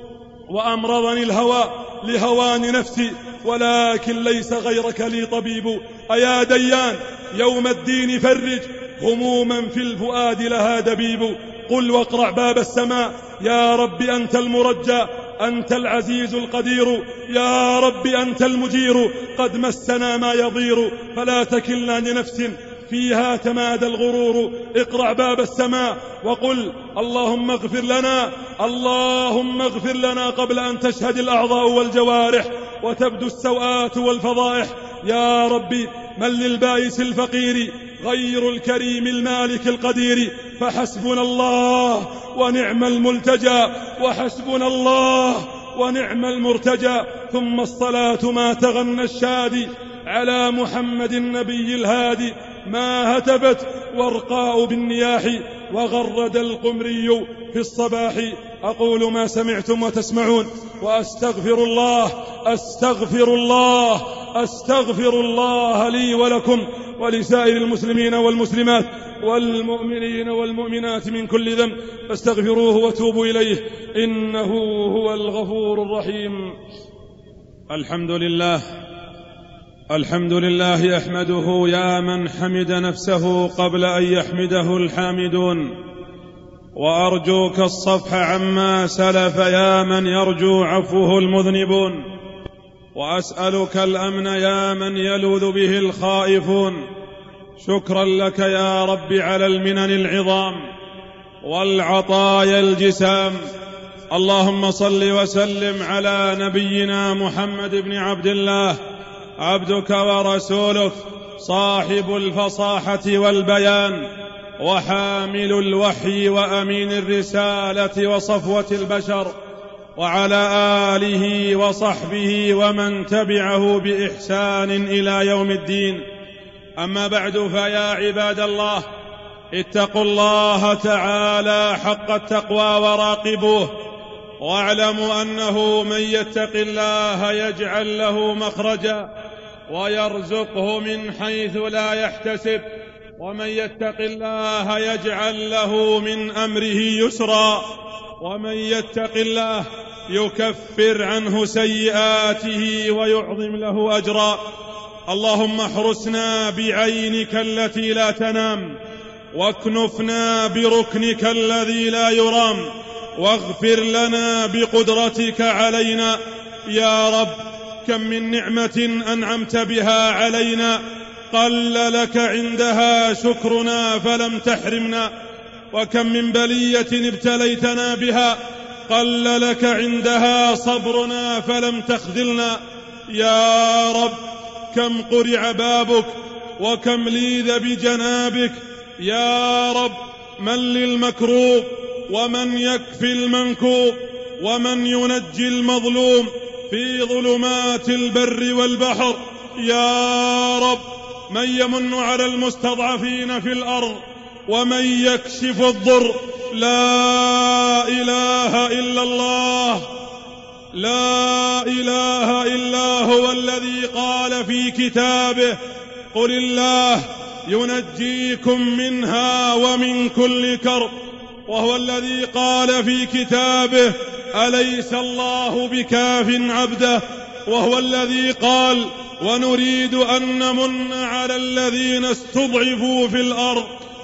وأمرضني الهوى لهوان نفسي، ولكن ليس غيرك لي طبيب. أيا ديان يوم الدين فرج، هموما في الفؤاد لها دبيب. قل واقرع باب السماء يا رب أنت المرجى، أنت العزيز القدير، يا رب أنت المجير. قد مسنا ما يضير، فلا تكلنا لنفس فيها تمادى الغرور. اقرع باب السماء وقل اللهم اغفر لنا، اللهم اغفر لنا قبل أن تشهد الأعضاء والجوارح وتبدو السوءات والفضائح. يا ربي من للبائس الفقير غير الكريم المالك القدير. فحسبنا الله ونعم الملتجى، وحسبنا الله ونعم المرتجى. ثم الصلاة ما تغنى الشادي على محمد النبي الهادي. ما هتبت ورقاء بالنياح، وغرد القمري في الصباح. أقول ما سمعتم وتسمعون، وأستغفر الله أستغفر الله أستغفر الله لي ولكم ولسائر المسلمين والمسلمات والمؤمنين والمؤمنات من كل ذنب، فاستغفروه وتوبوا إليه إنه هو الغفور الرحيم. الحمد لله الحمد لله أحمده يا من حمد نفسه قبل أن يحمده الحامدون، وأرجوك الصفح عما سلف يا من يرجو عفوه المذنبون، وأسألك الأمن يا من يلوذ به الخائفون. شكرا لك يا رب على المنن العظام والعطايا الجسام. اللهم صل وسلم على نبينا محمد بن عبد الله عبدك ورسولك، صاحب الفصاحة والبيان، وحامل الوحي، وأمين الرسالة، وصفوة البشر، وعلى آله وصحبه ومن تبعه بإحسان إلى يوم الدين. أما بعد، فيا عباد الله، اتقوا الله تعالى حق التقوى وراقبوه، واعلموا أنه من يتق الله يجعل له مخرجا ويرزقه من حيث لا يحتسب، ومن يتق الله يجعل له من أمره يسرا، ومن يتق الله يكفر عنه سيئاته ويعظم له أجرا. اللهم احرسنا بعينك التي لا تنام، واكنفنا بركنك الذي لا يرام، واغفر لنا بقدرتك علينا. يا رب، كم من نعمة أنعمت بها علينا قل لك عندها شكرنا فلم تحرمنا، وكم من بلية ابتليتنا بها قل لك عندها صبرنا فلم تخذلنا. يا رب، كم قرع بابك وكم ليذ بجنابك. يا رب، من للمكروب ومن يكفي المنكوب، ومن ينجي المظلوم في ظلمات البر والبحر. يا رب من يمن على المستضعفين في الأرض ومن يكشف الضر. لا إله إلا الله، لا إله إلا هو الذي قال في كتابه قل الله ينجيكم منها ومن كل كرب، وهو الذي قال في كتابه أليس الله بكاف عبده، وهو الذي قال ونريد أن نمن على الذين استضعفوا في الأرض.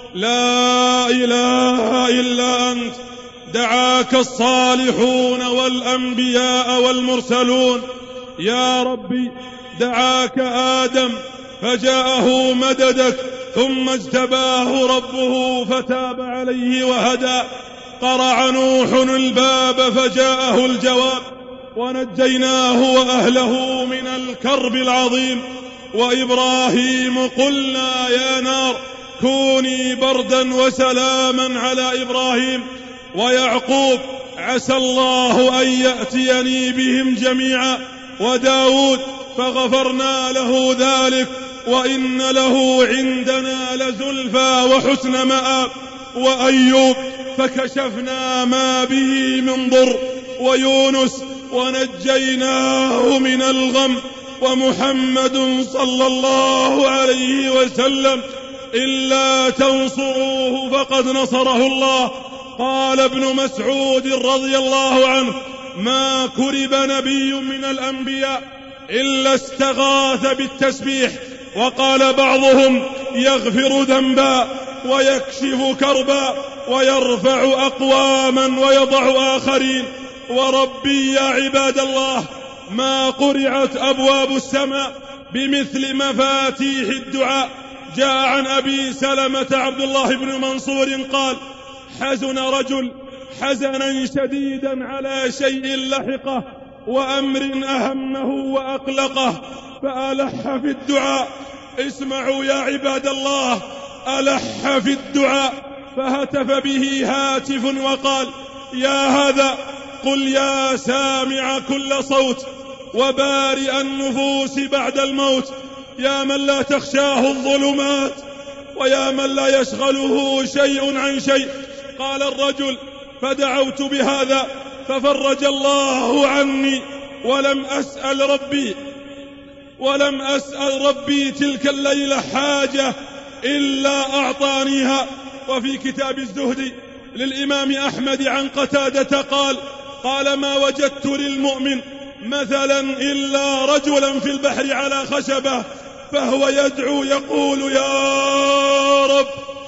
لا إله إلا أنت، دعاك الصالحون والأنبياء والمرسلون. يا ربي دعاك آدم فجاءه مددك، ثم اجتباه ربه فتاب عليه وهدى. قرع نوح الباب فجاءه الجواب، ونجيناه وأهله من الكرب العظيم. وإبراهيم قلنا يا نار كوني بردا وسلاما على إبراهيم. ويعقوب عسى الله أن يأتيني بهم جميعا. وداود فغفرنا له ذلك، وإن له عندنا لزلفى وحسن مآب. وأيوب فكشفنا ما به من ضر. ويونس ونجيناه من الغم. ومحمد صلى الله عليه وسلم إلا تنصروه فقد نصره الله. قال ابن مسعود رضي الله عنه ما كرب نبي من الأنبياء إلا استغاث بالتسبيح. وقال بعضهم يغفر ذنبا ويكشف كربا ويرفع أقواما ويضع آخرين. وربي يا عباد الله ما قرعت أبواب السماء بمثل مفاتيح الدعاء. جاء عن أبي سلمة عبد الله بن منصور قال حزن رجل حزنا شديدا على شيء لحقه وأمر أهمه وأقلقه فألح في الدعاء. اسمعوا يا عباد الله، ألح في الدعاء فهتف به هاتف وقال يا هذا قل يا سامع كل صوت وبارئ النفوس بعد الموت، يا من لا تخشاه الظلمات ويا من لا يشغله شيء عن شيء. قال الرجل فدعوت بهذا ففرج الله عني ولم أسأل ربي ولم أسأل ربي تلك الليلة حاجة إلا أعطانيها. وفي كتاب الزهد للإمام أحمد عن قتادة قال قال ما وجدت للمؤمن مثلا إلا رجلا في البحر على خشبة فهو يدعو يقول يا رب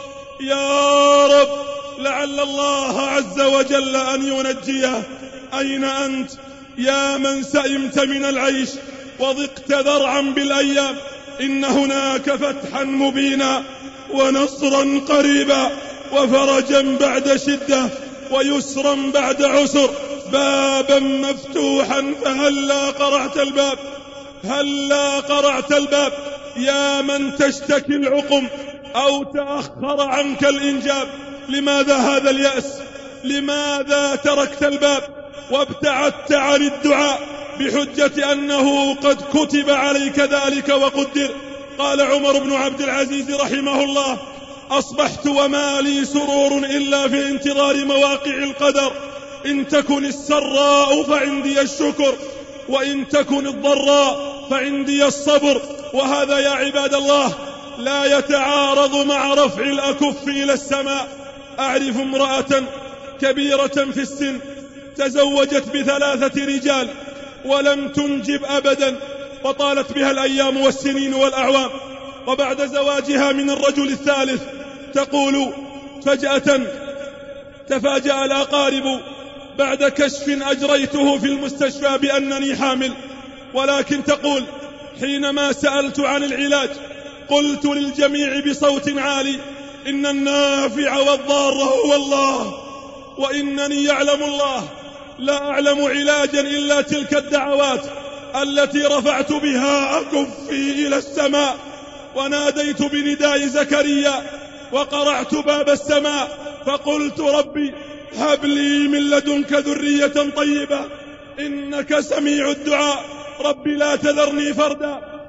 يا رب لعل الله عز وجل أن ينجيه. أين أنت يا من سئمت من العيش وضقت ذرعا بالأيام؟ إن هناك فتحا مبينا ونصرا قريبا وفرجا بعد شدة ويسرا بعد عسر، بابا مفتوحا فهلا قرعت الباب هلا قرعت الباب. يا من تشتكي العقم أو تأخر عنك الإنجاب، لماذا هذا اليأس؟ لماذا تركت الباب وابتعدت عن الدعاء بحجة أنه قد كتب عليك ذلك وقدر؟ قال عمر بن عبد العزيز رحمه الله أصبحت وما لي سرور إلا في انتظار مواقع القدر. إن تكن السراء فعندي الشكر وإن تكن الضراء فعندي الصبر. وهذا يا عباد الله لا يتعارض مع رفع الأكف إلى السماء. أعرف امرأة كبيرة في السن تزوجت بثلاثة رجال ولم تنجب أبدا، وطالت بها الأيام والسنين والأعوام، وبعد زواجها من الرجل الثالث تقول فجأة تفاجأ الأقارب بعد كشف أجريته في المستشفى بأنني حامل، ولكن تقول حينما سألت عن العلاج قلت للجميع بصوت عالي إن النافع والضار هو الله، وإنني يعلم الله لا أعلم علاجا إلا تلك الدعوات التي رفعت بها أكفي إلى السماء وناديت بنداء زكريا وقرعت باب السماء فقلت ربي هب لي من لدنك ذرية طيبة إنك سميع الدعاء. ربي لا تذرني فردا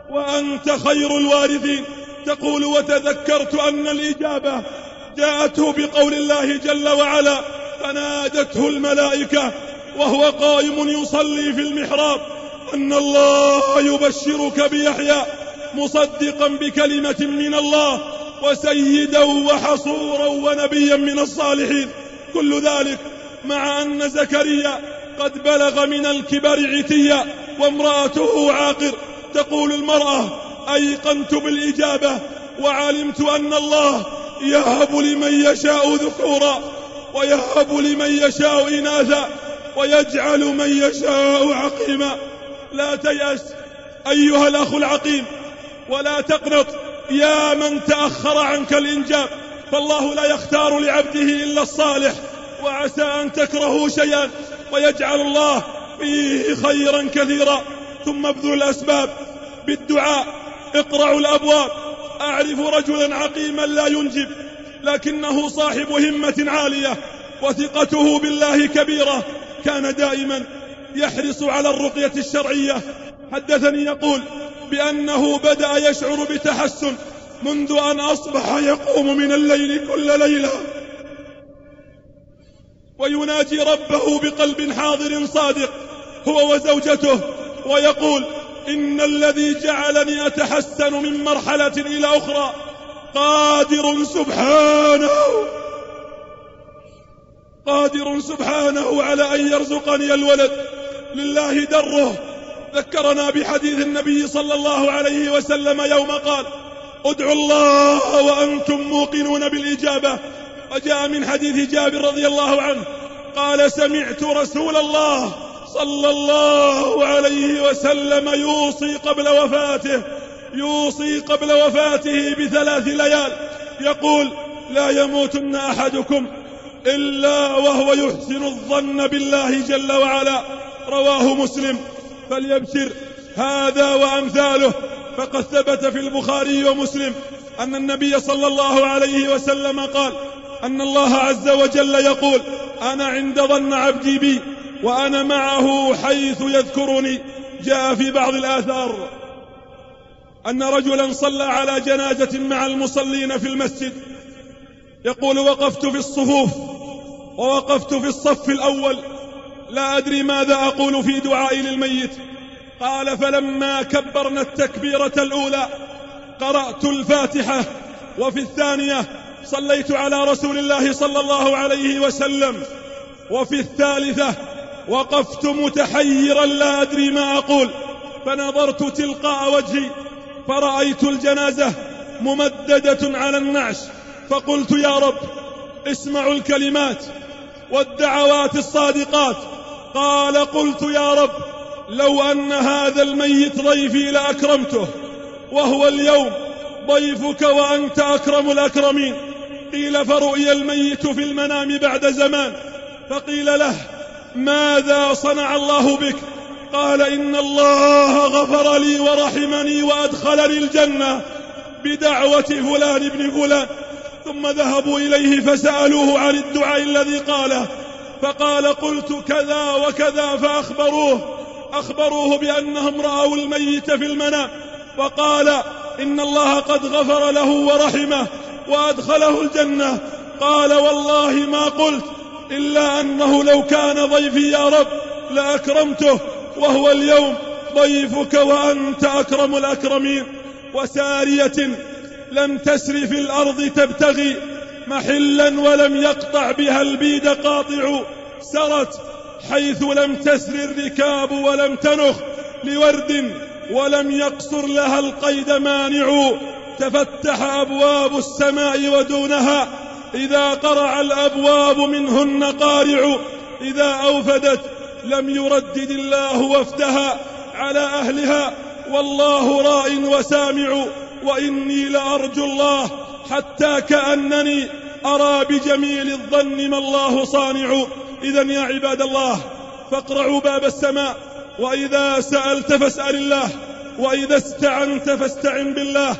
وأنت خير الوارثين. تقول: وتذكرت أن الإجابة جاءته بقول الله جل وعلا: فنادته الملائكة وهو قائم يصلي في المحراب أن الله يبشرك بيحيى مصدقا بكلمة من الله وسيدا وحصورا ونبيا من الصالحين. كل ذلك مع أن زكريا قد بلغ من الكبر عتيا وامرأته عاقر. تقول المرأة: أيقنت بالإجابة وعلمت أن الله يهب لمن يشاء ذكورا ويهب لمن يشاء إناثا ويجعل من يشاء عقيما. لا تيأس أيها الأخ العقيم ولا تقنط يا من تأخر عنك الإنجاب، فالله لا يختار لعبده إلا الصالح، وعسى أن تكرهوا شيئا ويجعل الله فيه خيرا كثيرا. ثم ابذلوا الأسباب بالدعاء، اقرعوا الأبواب. أعرف رجلا عقيما لا ينجب لكنه صاحب همة عالية وثقته بالله كبيرة، كان دائما يحرص على الرقية الشرعية. حدثني يقول بأنه بدأ يشعر بتحسن منذ أن أصبح يقوم من الليل كل ليلة ويناجي ربه بقلب حاضر صادق هو وزوجته، ويقول: إن الذي جعلني أتحسن من مرحلة إلى أخرى قادر سبحانه قادر سبحانه على أن يرزقني الولد، لله دره. ذكرنا بحديث النبي صلى الله عليه وسلم يوم قال: ادعوا الله وأنتم موقنون بالإجابة. وجاء من حديث جابر رضي الله عنه قال: سمعت رسول الله صلى الله عليه وسلم يوصي قبل وفاته يوصي قبل وفاته بثلاث ليال يقول: لا يموتن أحدكم إلا وهو يحسن الظن بالله جل وعلا. رواه مسلم. فليبشر هذا وأمثاله، فقد ثبت في البخاري ومسلم أن النبي صلى الله عليه وسلم قال أن الله عز وجل يقول: أنا عند ظن عبدي بي وأنا معه حيث يذكرني. جاء في بعض الآثار أن رجلا صلى على جنازة مع المصلين في المسجد، يقول: وقفت في الصفوف ووقفت في الصف الأول لا أدري ماذا أقول في دعائي للميت. قال: فلما كبرنا التكبيرة الأولى قرأت الفاتحة، وفي الثانية صليت على رسول الله صلى الله عليه وسلم، وفي الثالثة وقفت متحيرا لا أدري ما أقول، فنظرت تلقاء وجهي فرأيت الجنازة ممددة على النعش، فقلت: يا رب اسمعوا الكلمات والدعوات الصادقات. قال: قلت: يا رب لو أن هذا الميت ضيفي لأكرمته، وهو اليوم ضيفك وأنت أكرم الأكرمين. قيل: فرؤي الميت في المنام بعد زمان، فقيل له: ماذا صنع الله بك؟ قال: إن الله غفر لي ورحمني وأدخلني الجنة بدعوة فلان ابن فلان. ثم ذهبوا إليه فسألوه عن الدعاء الذي قاله، فقال: قلت كذا وكذا، فأخبروه أخبروه بأنهم رأوا الميت في المنام، وقال: إن الله قد غفر له ورحمه وأدخله الجنة. قال: والله ما قلت إلا أنه لو كان ضيفي يا رب لأكرمته، وهو اليوم ضيفك وأنت أكرم الأكرمين. وسارية لم تسر في الأرض تبتغي محلا ولم يقطع بها البيد قاطع، سرت حيث لم تسر الركاب ولم تنخ لورد ولم يقصر لها القيد مانع. تفتح أبواب السماء ودونها إذا قرع الأبواب منهن قارع، إذا أوفدت لم يردد الله وفدها على أهلها، والله راء وسامع. وإني لأرجو الله حتى كأنني أرى بجميل الظن ما الله صانع. إذن يا عباد الله فاقرعوا باب السماء، وإذا سألت فاسأل الله، وإذا استعنت فاستعن بالله.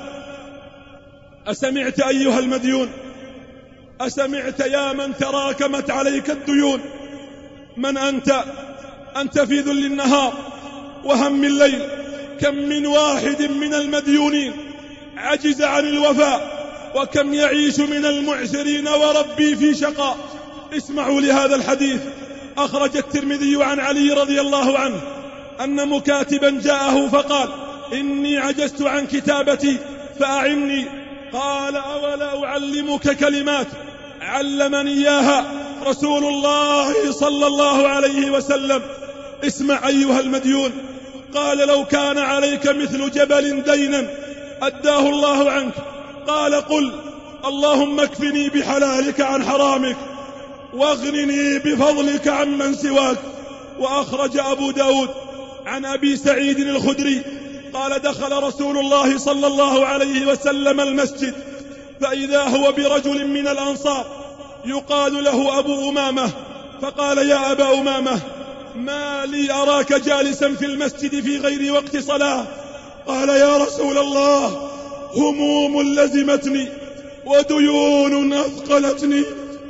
أسمعت أيها المديون؟ أسمعت يا من تراكمت عليك الديون؟ من أنت؟ أنت في ذل النهار وهم الليل كم من واحد من المديونين عجز عن الوفاء، وكم يعيش من المعسرين وربي في شقاء. اسمعوا لهذا الحديث. أخرج الترمذي عن علي رضي الله عنه أن مكاتبا جاءه فقال: إني عجزت عن كتابتي فأعني. قال: أولا أعلمك كلمات علمني إياها رسول الله صلى الله عليه وسلم. اسمع أيها المديون. قال: لو كان عليك مثل جبل دينا أداه الله عنك، قال: قل اللهم اكفني بحلالك عن حرامك واغنني بفضلك عمن سواك. وأخرج أبو داود عن أبي سعيد الخدري قال: دخل رسول الله صلى الله عليه وسلم المسجد، فإذا هو برجل من الأنصار يقال له أبو أمامة، فقال: يا أبا أمامة، ما لي أراك جالسا في المسجد في غير وقت صلاة؟ قال: يا رسول الله، هموم لزمتني وديون أثقلتني.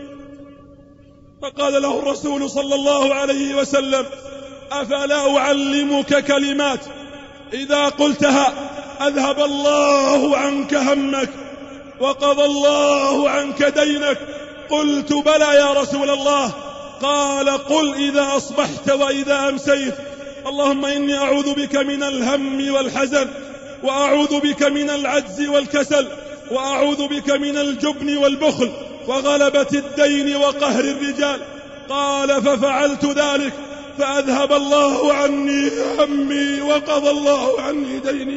فقال له الرسول صلى الله عليه وسلم: أفلا أعلمك كلمات إذا قلتها أذهب الله عنك همك وقضى الله عنك دينك؟ قلت: بلى يا رسول الله. قال: قل إذا أصبحت وإذا أمسيت اللهم إني أعوذ بك من الهم والحزن، وأعوذ بك من العجز والكسل، وأعوذ بك من الجبن والبخل وغلبة الدين وقهر الرجال. قال: ففعلت ذلك فأذهب الله عني همي وقضى الله عني ديني.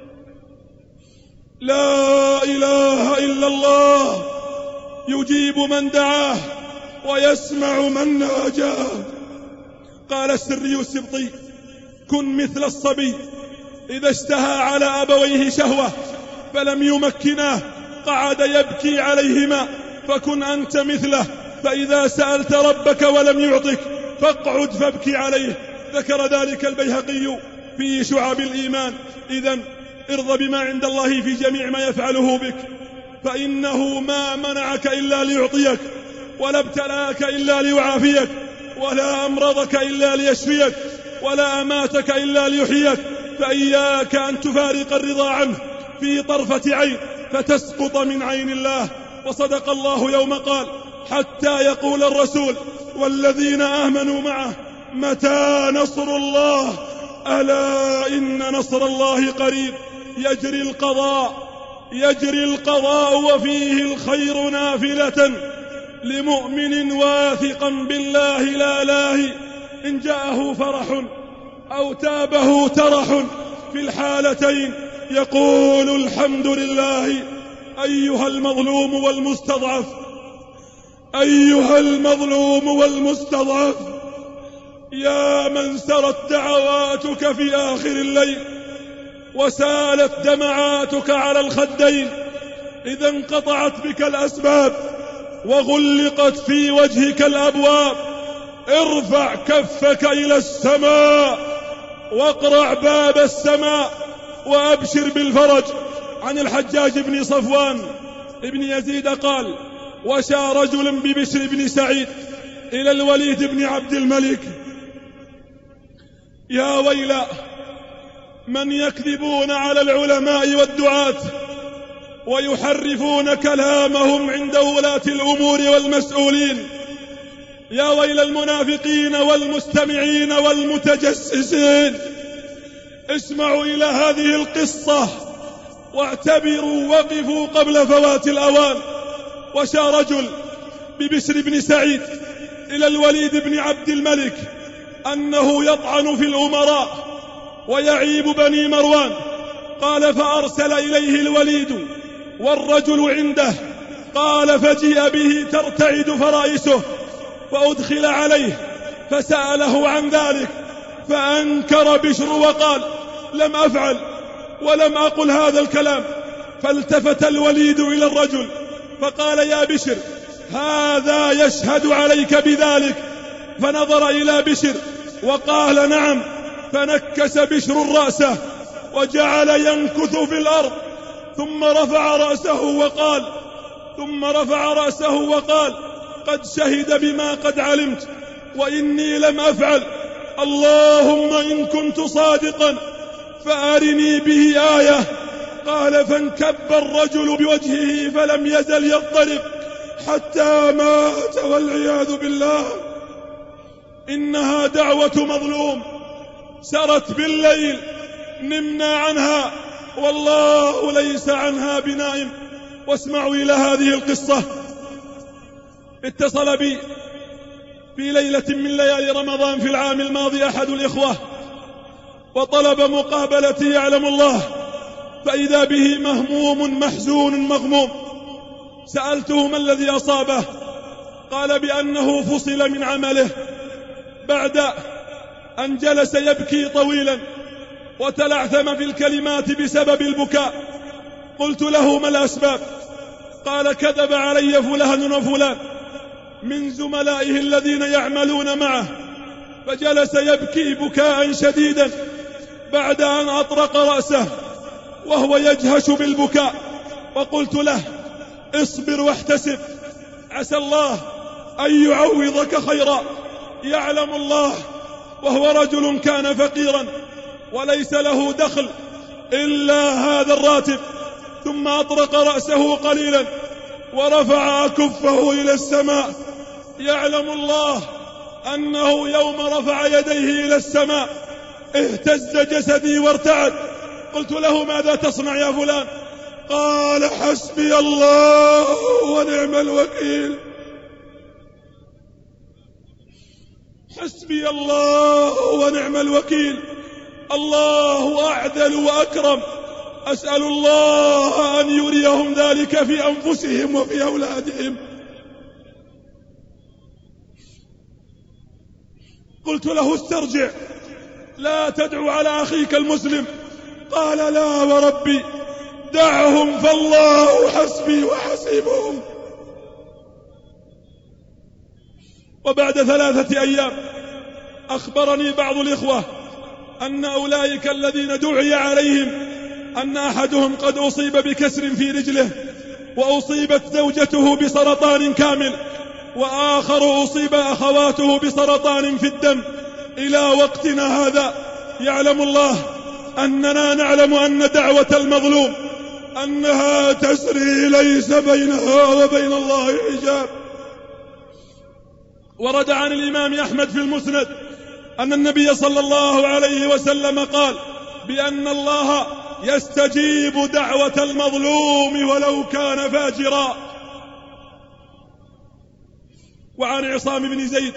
لا إله إلا الله يجيب من دعاه ويسمع من ناجاه. قال السري السبطي: كن مثل الصبي إذا اشتهى على أبويه شهوة فلم يمكناه قعد يبكي عليهما، فكن أنت مثله، فإذا سألت ربك ولم يعطك فاقعد فابكي عليه. ذكر ذلك البيهقي في شعب الإيمان. إذن ارض بما عند الله في جميع ما يفعله بك، فإنه ما منعك إلا ليعطيك، ولا ابتلاك إلا ليعافيك، ولا أمرضك إلا ليشفيك، ولا أماتك إلا ليحييك. فإياك أن تفارق الرضا عنه في طرفة عين فتسقط من عين الله. وصدق الله يوم قال: حتى يقول الرسول والذين آمنوا معه متى نصر الله؟ ألا إن نصر الله قريب. يجري القضاء يجري القضاء وفيه الخير نافلة لمؤمن واثقا بالله لا لاهي. إن جاءه فرح أو تابه ترح في الحالتين يقول الحمد لله. أيها المظلوم والمستضعف أيها المظلوم والمستضعف يا من سرت دعواتك في آخر الليل وسالت دمعاتك على الخدين، إذا انقطعت بك الأسباب وغلقت في وجهك الأبواب، ارفع كفك إلى السماء واقرع باب السماء وأبشر بالفرج. عن الحجاج بن صفوان ابن يزيد قال: وشى رجل ببشر بن سعيد إلى الوليد بن عبد الملك: يا ويلا من يكذبون على العلماء والدعاة ويحرفون كلامهم عند ولاة الأمور والمسؤولين. يا ويل المنافقين والمستمعين والمتجسسين. اسمعوا إلى هذه القصة واعتبروا، وقفوا قبل فوات الأوان. وشى رجل ببشر بن سعيد إلى الوليد بن عبد الملك أنه يطعن في الأمراء ويعيب بني مروان. قال: فأرسل إليه الوليد والرجل عنده. قال: فجيء به ترتعد فرائسه، فأدخل عليه فسأله عن ذلك، فأنكر بشر وقال: لم أفعل ولم أقل هذا الكلام. فالتفت الوليد إلى الرجل فقال: يا بشر، هذا يشهد عليك بذلك. فنظر إلى بشر وقال: نعم. فنكس بشر رأسه وجعل ينكث في الأرض، ثم رفع رأسه وقال ثم رفع رأسه وقال: قد شهد بما قد علمت وإني لم أفعل. اللهم إن كنت صادقا فأرني به آية. قال فانكب الرجل بوجهه فلم يزل يضطرب حتى مات والعياذ بالله. إنها دعوة مظلوم سرت بالليل نمنا عنها والله ليس عنها بنائم. واسمعوا إلى هذه القصة. اتصل بي في ليلة من ليالي رمضان في العام الماضي أحد الإخوة وطلب مقابلتي يعلم الله، فإذا به مهموم محزون مغموم. سألته ما الذي أصابه؟ قال بأنه فصل من عمله بعد أن جلس يبكي طويلا وتلعثم في الكلمات بسبب البكاء. قلت له ما الأسباب؟ قال كذب علي فلان وفلان من زملائه الذين يعملون معه، فجلس يبكي بكاء شديدا بعد أن أطرق رأسه وهو يجهش بالبكاء. وقلت له اصبر واحتسب، عسى الله أن يعوضك خيرا. يعلم الله وهو رجل كان فقيرا وليس له دخل إلا هذا الراتب. ثم أطرق رأسه قليلا ورفع كفه إلى السماء. يعلم الله أنه يوم رفع يديه إلى السماء اهتز جسدي وارتعد. قلت له ماذا تصنع يا فلان؟ قال حسبي الله ونعم الوكيل، حسبي الله ونعم الوكيل، الله أعدل وأكرم، أسأل الله أن يريهم ذلك في أنفسهم وفي أولادهم. قلت له استرجع، لا تدعو على أخيك المسلم. قال لا وربي دعهم فالله حسبي وحسيبهم. وبعد ثلاثة أيام أخبرني بعض الإخوة أن أولئك الذين دعي عليهم أن أحدهم قد أصيب بكسر في رجله، وأصيبت زوجته بسرطان كامل، وآخر أصيب أخواته بسرطان في الدم. إلى وقتنا هذا يعلم الله أننا نعلم أن دعوة المظلوم أنها تسري ليس بينها وبين الله حجاب. ورد عن الإمام أحمد في المسند أن النبي صلى الله عليه وسلم قال بأن الله يستجيب دعوة المظلوم ولو كان فاجرا. وعن عصام بن زيد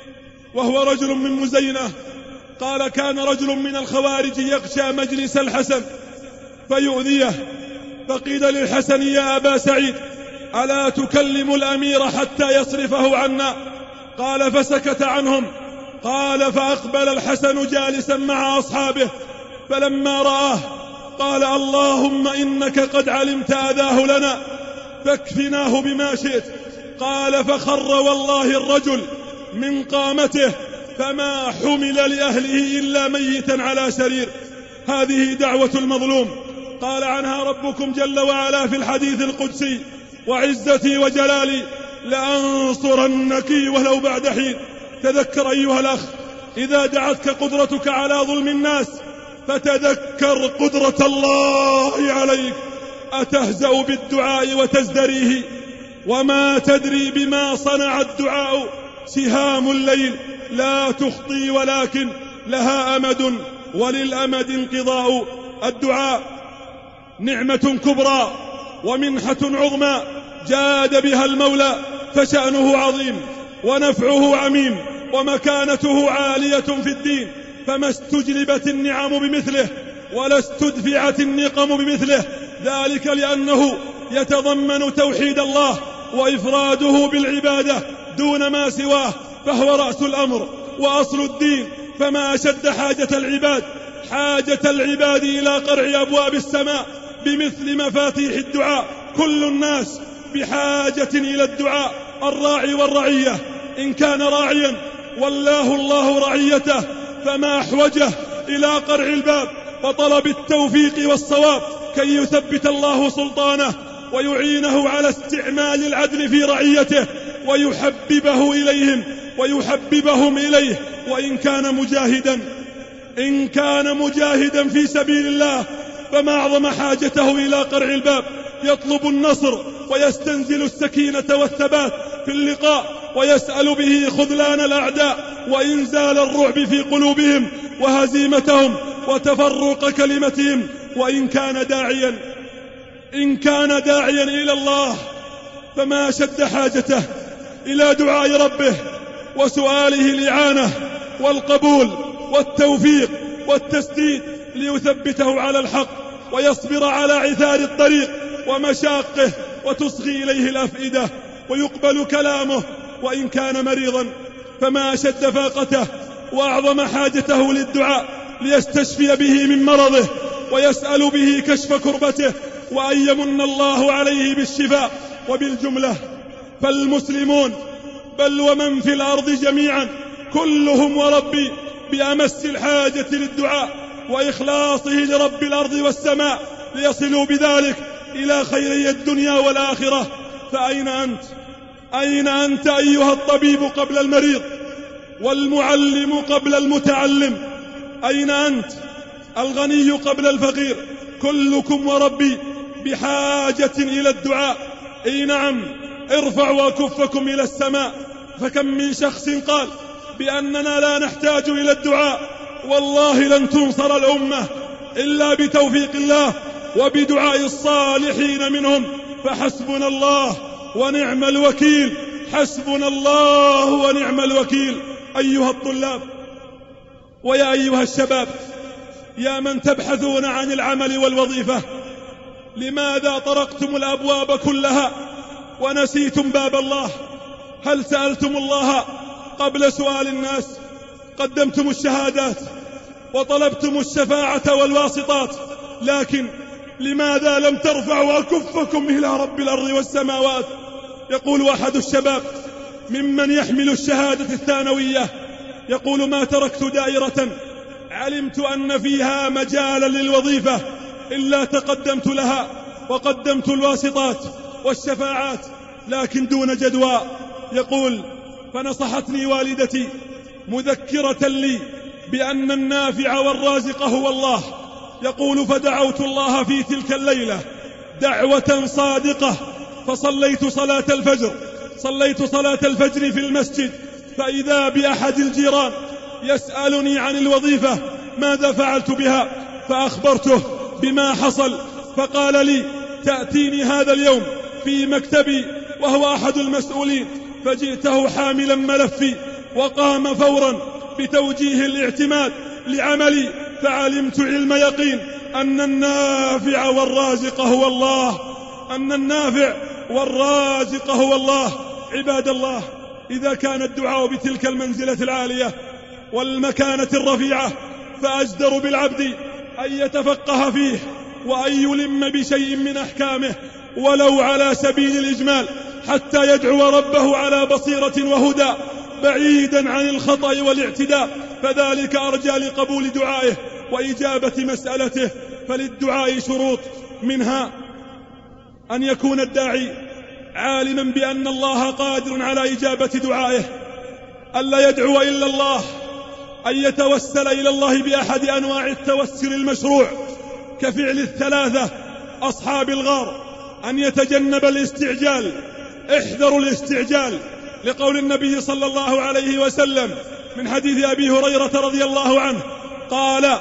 وهو رجل من مزينة قال كان رجل من الخوارج يغشى مجلس الحسن فيؤذيه، فقيل للحسن يا أبا سعيد ألا تكلم الأمير حتى يصرفه عنا؟ قال فسكت عنهم. قال فأقبل الحسن جالسا مع أصحابه، فلما رآه قال اللهم إنك قد علمت أذاه لنا فاكفناه بما شئت. قال فخر والله الرجل من قامته فما حمل لأهله إلا ميتا على سرير. هذه دعوة المظلوم. قال عنها ربكم جل وعلا في الحديث القدسي وعزتي وجلالي لأنصرنك ولو بعد حين. تذكر أيها الأخ إذا دعتك قدرتك على ظلم الناس فتذكر قدرة الله عليك. أتهزأ بالدعاء وتزدريه وما تدري بما صنع الدعاء. سهام الليل لا تخطي ولكن لها أمد وللأمد انقضاء. الدعاء نعمة كبرى ومنحة عظمى جاد بها المولى، فشأنه عظيم ونفعه عميم ومكانته عالية في الدين، فما استجلبت النعم بمثله ولا استدفعت النقم بمثله. ذلك لأنه يتضمن توحيد الله وإفراده بالعبادة دون ما سواه، فهو رأس الأمر وأصل الدين. فما أشد حاجة العباد حاجة العباد إلى قرع أبواب السماء بمثل مفاتيح الدعاء. كل الناس بحاجة إلى الدعاء، الراعي والرعية. إن كان راعيا والله الله رعيته فما أحوجه إلى قرع الباب وطلب التوفيق والصواب كي يثبت الله سلطانه ويعينه على استعمال العدل في رعيته ويحببه إليهم ويحببهم إليه. وإن كان مجاهدا إن كان مجاهدا في سبيل الله فما أعظم حاجته إلى قرع الباب، يطلب النصر ويستنزل السكينة والثبات في اللقاء، ويسأل به خذلان الأعداء وإنزال الرعب في قلوبهم وهزيمتهم وتفرق كلمتهم. وإن كان داعيا إن كان داعيا إلى الله فما شد حاجته إلى دعاء ربه وسؤاله الإعانة والقبول والتوفيق والتسديد ليثبته على الحق ويصبر على عثار الطريق ومشاقه، وتصغي إليه الأفئدة ويقبل كلامه. وإن كان مريضا فما أشد فاقته وأعظم حاجته للدعاء ليستشفي به من مرضه ويسأل به كشف كربته وأن يمن الله عليه بالشفاء. وبالجملة فالمسلمون بل ومن في الأرض جميعا كلهم وربي بأمس الحاجة للدعاء وإخلاصه لرب الأرض والسماء ليصلوا بذلك إلى خيري الدنيا والآخرة. فأين أنت أين أنت أيها الطبيب قبل المريض والمعلم قبل المتعلم؟ أين أنت الغني قبل الفقير؟ كلكم وربي بحاجة إلى الدعاء. أي نعم، ارفعوا أكفكم إلى السماء، فكم من شخص قال بأننا لا نحتاج إلى الدعاء. والله لن تنصر الأمة إلا بتوفيق الله وبدعاء الصالحين منهم، فحسبنا الله ونعم الوكيل، حسبنا الله ونعم الوكيل. أيها الطلاب ويا أيها الشباب، يا من تبحثون عن العمل والوظيفة، لماذا طرقتم الأبواب كلها ونسيتم باب الله؟ هل سألتم الله قبل سؤال الناس؟ قدمتم الشهادات وطلبتم الشفاعة والواسطات، لكن لماذا لم ترفعوا أكفكم إلى رب الأرض والسماوات؟ يقول أحد الشباب ممن يحمل الشهادة الثانوية، يقول: ما تركت دائرة علمت أن فيها مجالا للوظيفة إلا تقدمت لها وقدمت الواسطات والشفاعات، لكن دون جدوى. يقول: فنصحتني والدتي مذكرة لي بأن النافع والرازق هو الله. يقول: فدعوت الله في تلك الليلة دعوة صادقة، فصليت صلاة الفجر صليت صلاة الفجر في المسجد، فإذا بأحد الجيران يسألني عن الوظيفة ماذا فعلت بها، فأخبرته بما حصل، فقال لي: تأتيني هذا اليوم في مكتبي وهو أحد المسؤولين. فجئته حاملا ملفي وقام فورا بتوجيه الاعتماد لعملي، فعلمت علم يقين أن النافع والرازق هو الله أن النافع والرازق هو الله. عباد الله، إذا كان الدعاء بتلك المنزلة العالية والمكانة الرفيعة، فأجدر بالعبد أن يتفقه فيه وأن يلم بشيء من أحكامه ولو على سبيل الإجمال، حتى يدعو ربه على بصيرة وهدى بعيدا عن الخطأ والاعتداء، فذلك أرجى لقبول دعائه وإجابة مسألته. فللدعاء شروط، منها أن يكون الداعي عالما بأن الله قادر على إجابة دعائه، ألا يدعو إلا الله، أن يتوسل إلى الله بأحد أنواع التوسل المشروع كفعل الثلاثة أصحاب الغار، أن يتجنب الاستعجال، احذروا الاستعجال، لقول النبي صلى الله عليه وسلم من حديث أبي هريرة رضي الله عنه قال: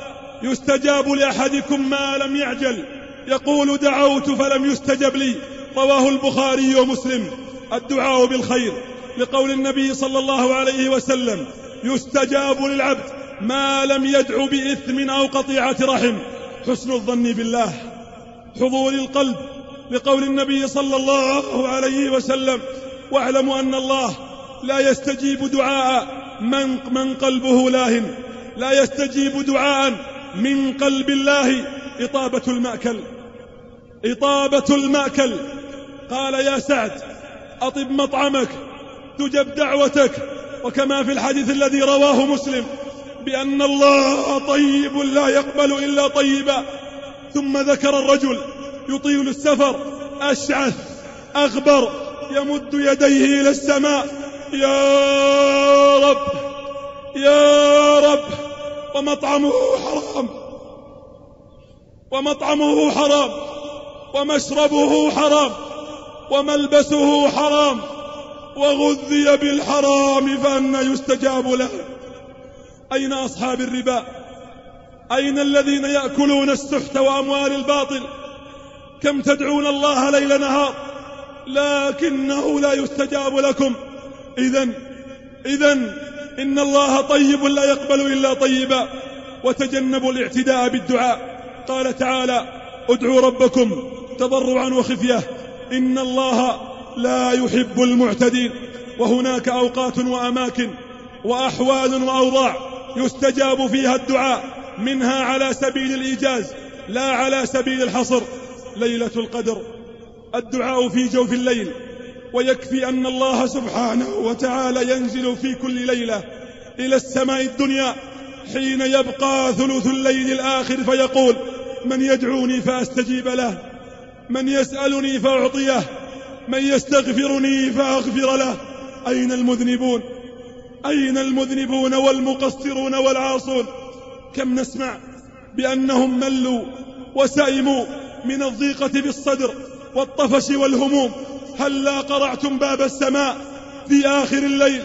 يستجاب لأحدكم ما لم يعجل. يقول: دعوت فلم يستجب لي، رواه البخاري ومسلم. الدعاء بالخير، لقول النبي صلى الله عليه وسلم: يستجاب للعبد ما لم يدع بإثم أو قطيعة رحم. حسن الظن بالله، حضور القلب، لقول النبي صلى الله عليه وسلم: واعلموا أن الله لا يستجيب دعاء من, من قلبه لاهٍ، لا يستجيب دعاء من قلب الله. إطابة المأكل إطابة المأكل قال: يا سعد أطب مطعمك تجب دعوتك. وكما في الحديث الذي رواه مسلم بأن الله طيب لا يقبل إلا طيبا. ثم ذكر الرجل يطيل السفر أشعث أغبر يمد يديه إلى السماء: يا رب يا رب ومطعمه حرام ومطعمه حرام ومشربه حرام وملبسه حرام وغذي بالحرام فأنى يستجاب له. أين أصحاب الربا؟ أين الذين يأكلون السحت وأموال الباطل؟ كم تدعون الله ليل نهار لكنه لا يستجاب لكم. إذن إذن إن الله طيب لا يقبل إلا طيبا، وتجنبوا الاعتداء بالدعاء. قال تعالى: ادعوا ربكم تضرعا وخفية إن الله لا يحب المعتدين. وهناك أوقات وأماكن وأحوال وأوضاع يستجاب فيها الدعاء، منها على سبيل الإيجاز لا على سبيل الحصر. ليلة القدر الدعاء في جوف الليل، ويكفي أن الله سبحانه وتعالى ينزل في كل ليلة إلى السماء الدنيا حين يبقى ثلث الليل الآخر فيقول: من يدعوني فأستجيب له، من يسألني فأعطيه، من يستغفرني فأغفر له. أين المذنبون؟ أين المذنبون والمقصرون والعاصون؟ كم نسمع بأنهم ملوا وسئموا من الضيقة في الصدر والطفش والهموم. هلا قرعتم باب السماء في آخر الليل؟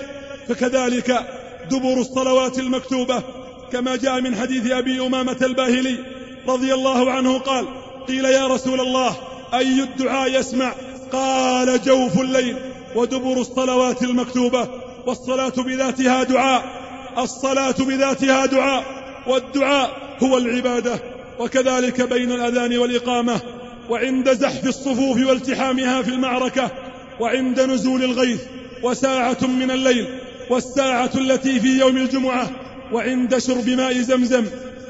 فكذلك دبر الصلوات المكتوبة، كما جاء من حديث أبي أمامة الباهلي رضي الله عنه قال: قيل يا رسول الله أي الدعاء يسمع؟ قال: جوف الليل ودبر الصلوات المكتوبة. والصلاة بذاتها دعاء، الصلاة بذاتها دعاء، والدعاء هو العبادة. وكذلك بين الأذان والإقامة، وعند زحف الصفوف والتحامها في المعركة، وعند نزول الغيث، وساعة من الليل، والساعة التي في يوم الجمعة، وعند شرب ماء زمزم،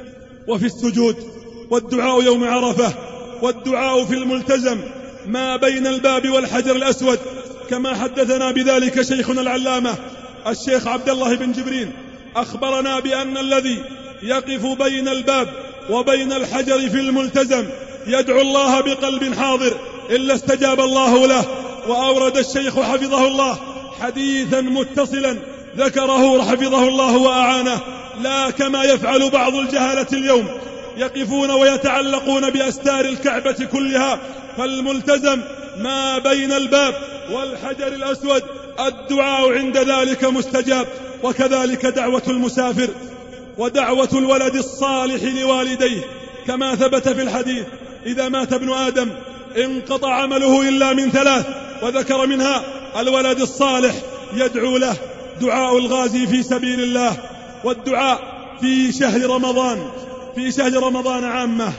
وفي السجود، والدعاء يوم عرفة، والدعاء في الملتزم ما بين الباب والحجر الأسود، كما حدثنا بذلك شيخنا العلامة الشيخ عبد الله بن جبرين. أخبرنا بأن الذي يقف بين الباب وبين الحجر في الملتزم يدعو الله بقلب حاضر إلا استجاب الله له. وأورد الشيخ حفظه الله حديثا متصلا ذكره حفظه الله وأعانه، لا كما يفعل بعض الجهلة اليوم، يقفون ويتعلقون بأستار الكعبة كلها. فالملتزم ما بين الباب والحجر الأسود الدعاء عند ذلك مستجاب. وكذلك دعوة المسافر ودعوة الولد الصالح لوالديه، كما ثبت في الحديث: إذا مات ابن آدم انقطع عمله إلا من ثلاث، وذكر منها الولد الصالح يدعو له، دعاء الغازي في سبيل الله. والدعاء في شهر رمضان في شهر رمضان عامة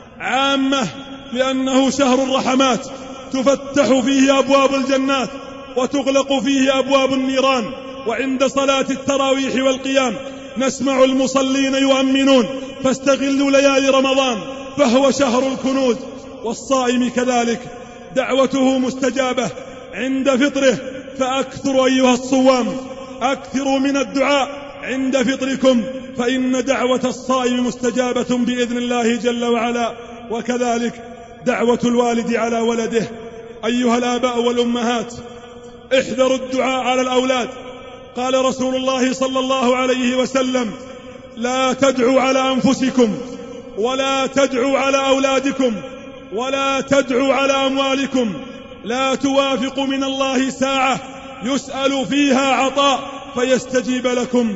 عامة لأنه شهر الرحمات، تفتح فيه أبواب الجنات وتغلق فيه أبواب النيران. وعند صلاة التراويح والقيام نسمع المصلين يؤمنون: فاستغلوا ليالي رمضان فهو شهر الكنوز. والصائم كذلك دعوته مستجابة عند فطره، فأكثروا أيها الصوام، أكثروا من الدعاء عند فطركم، فإن دعوة الصائم مستجابة بإذن الله جل وعلا. وكذلك دعوة الوالد على ولده. أيها الآباء والأمهات، احذروا الدعاء على الأولاد. قال رسول الله صلى الله عليه وسلم: لا تدعوا على أنفسكم، ولا تدعوا على أولادكم، ولا تدعوا على أموالكم. لا توافق من الله ساعة يسأل فيها عطاء فيستجيب لكم.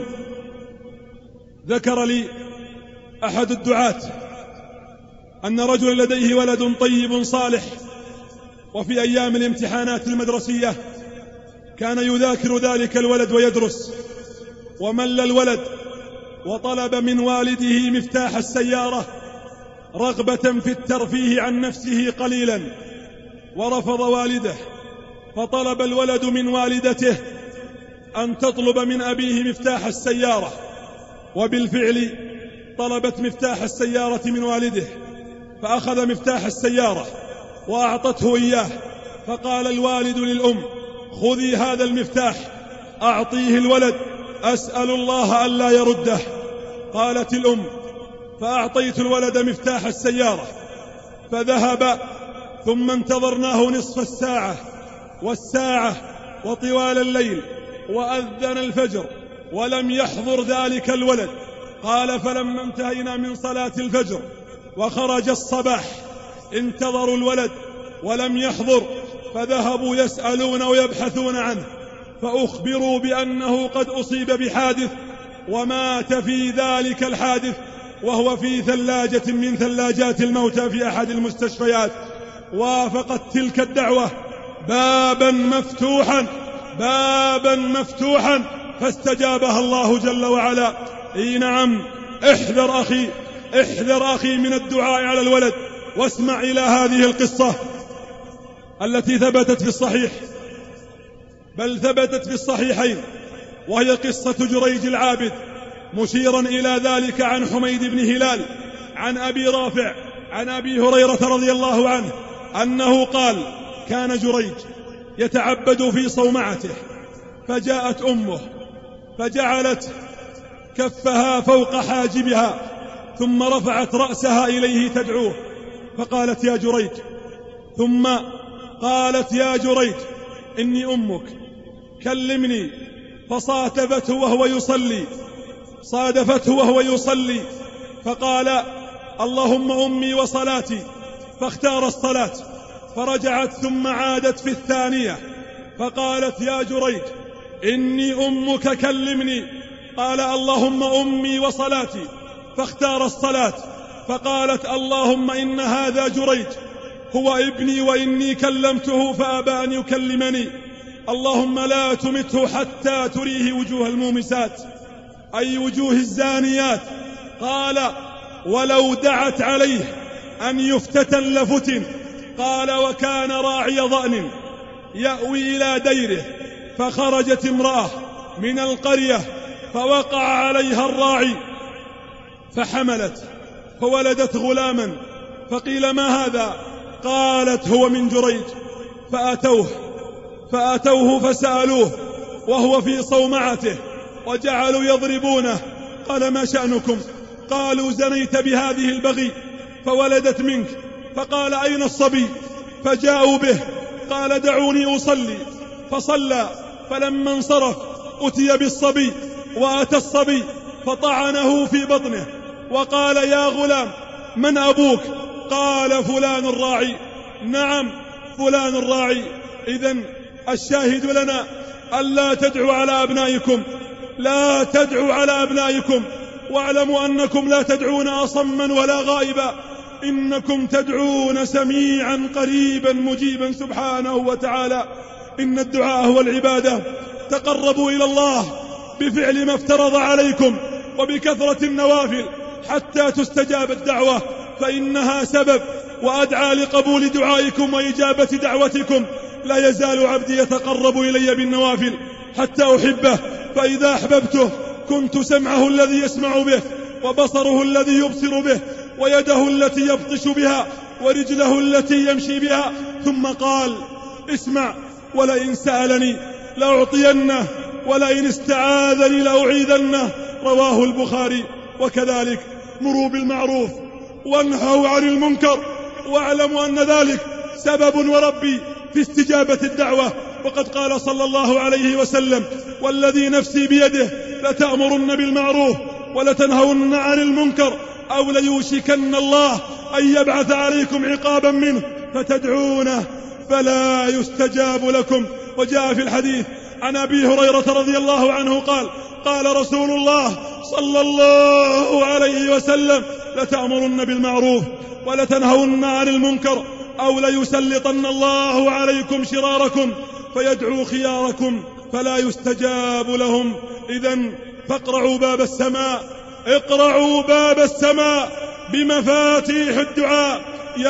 ذكر لي أحد الدعاة أن رجل لديه ولد طيب صالح، وفي أيام الامتحانات المدرسية كان يذاكر ذلك الولد ويدرس، ومل الولد وطلب من والده مفتاح السيارة رغبة في الترفيه عن نفسه قليلا، ورفض والده، فطلب الولد من والدته أن تطلب من أبيه مفتاح السيارة، وبالفعل طلبت مفتاح السيارة من والده، فأخذ مفتاح السيارة وأعطته إياه. فقال الوالد للأم: خذي هذا المفتاح أعطيه الولد، أسأل الله ألا يرده. قالت الأم: فأعطيت الولد مفتاح السيارة فذهب، ثم انتظرناه نصف الساعة والساعة وطوال الليل، وأذن الفجر ولم يحضر ذلك الولد. قال فلما انتهينا من صلاة الفجر وخرج الصباح انتظروا الولد ولم يحضر، فذهبوا يسألون ويبحثون عنه، فأخبروا بأنه قد أصيب بحادث ومات في ذلك الحادث وهو في ثلاجة من ثلاجات الموتى في أحد المستشفيات. وافقت تلك الدعوة بابا مفتوحا بابا مفتوحا فاستجابها الله جل وعلا. اي نعم، احذر أخي احذر أخي من الدعاء على الولد، واسمع إلى هذه القصة التي ثبتت في الصحيح، بل ثبتت في الصحيحين، وهي قصة جريج العابد، مشيرا إلى ذلك عن حميد بن هلال عن أبي رافع عن أبي هريرة رضي الله عنه أنه قال: كان جريج يتعبد في صومعته، فجاءت أمه فجعلت كفها فوق حاجبها ثم رفعت رأسها إليه تدعوه، فقالت: يا جريج، ثم قالت: يا جريج إني أمك، كلمني. فصادفته وهو يصلي صادفته وهو يصلي فقال: اللهم أمي وصلاتي، فاختار الصلاة، فرجعت ثم عادت في الثانية فقالت: يا جريج إني أمك، كلمني. قال: اللهم أمي وصلاتي، فاختار الصلاة، فقالت: اللهم إن هذا جريج هو ابني وإني كلمته فأبى أن يكلمني، اللهم لا تمته حتى تريه وجوه المومسات، أي وجوه الزانيات. قال: ولو دعت عليه أن يفتتن لفتن. قال: وكان راعي ضأن يأوي إلى ديره، فخرجت امرأة من القرية فوقع عليها الراعي فحملت فولدت غلاما، فقيل: ما هذا؟ قالت: هو من جريج. فأتوه فأتوه فسألوه وهو في صومعته وجعلوا يضربونه. قال: ما شأنكم؟ قالوا: زنيت بهذه البغي فولدت منك. فقال: أين الصبي؟ فجاءوا به. قال: دعوني أصلي. فصلى، فلما انصرف أتي بالصبي، وأتى الصبي فطعنه في بطنه وقال: يا غلام، من أبوك؟ قال: فلان الراعي. نعم، فلان الراعي. إذن الشاهد لنا ألا تدعوا على أبنائكم، لا تدعوا على أبنائكم، واعلموا أنكم لا تدعون أصما ولا غائبا، إنكم تدعون سميعا قريبا مجيبا سبحانه وتعالى. إن الدعاء هو العبادة، تقربوا إلى الله بفعل ما افترض عليكم وبكثرة النوافل حتى تستجاب الدعوة، فإنها سبب وأدعى لقبول دعائكم وإجابة دعوتكم. لا يزال عبدي يتقرب إلي بالنوافل حتى أحبه، فإذا أحببته كنت سمعه الذي يسمع به، وبصره الذي يبصر به، ويده التي يبطش بها، ورجله التي يمشي بها. ثم قال: اسمع، ولئن سألني لأعطينه، ولئن استعاذني لأعيذنه. رواه البخاري. وكذلك مروا بالمعروف وانهوا عن المنكر، واعلموا أن ذلك سبب وربي في استجابة الدعوة. وقد قال صلى الله عليه وسلم: والذي نفسي بيده لتأمرن بالمعروف ولتنهون عن المنكر، أو ليوشكن الله أن يبعث عليكم عقابا منه فتدعونه فلا يستجاب لكم. وجاء في الحديث عن أبي هريرة رضي الله عنه قال: قال رسول الله صلى الله عليه وسلم: لتأمرن بالمعروف ولتنهون عن المنكر، أو ليسلطن الله عليكم شراركم فيدعو خياركم فلا يستجاب لهم. إذن فاقرعوا باب السماء، اقرعوا باب السماء بمفاتيح الدعاء.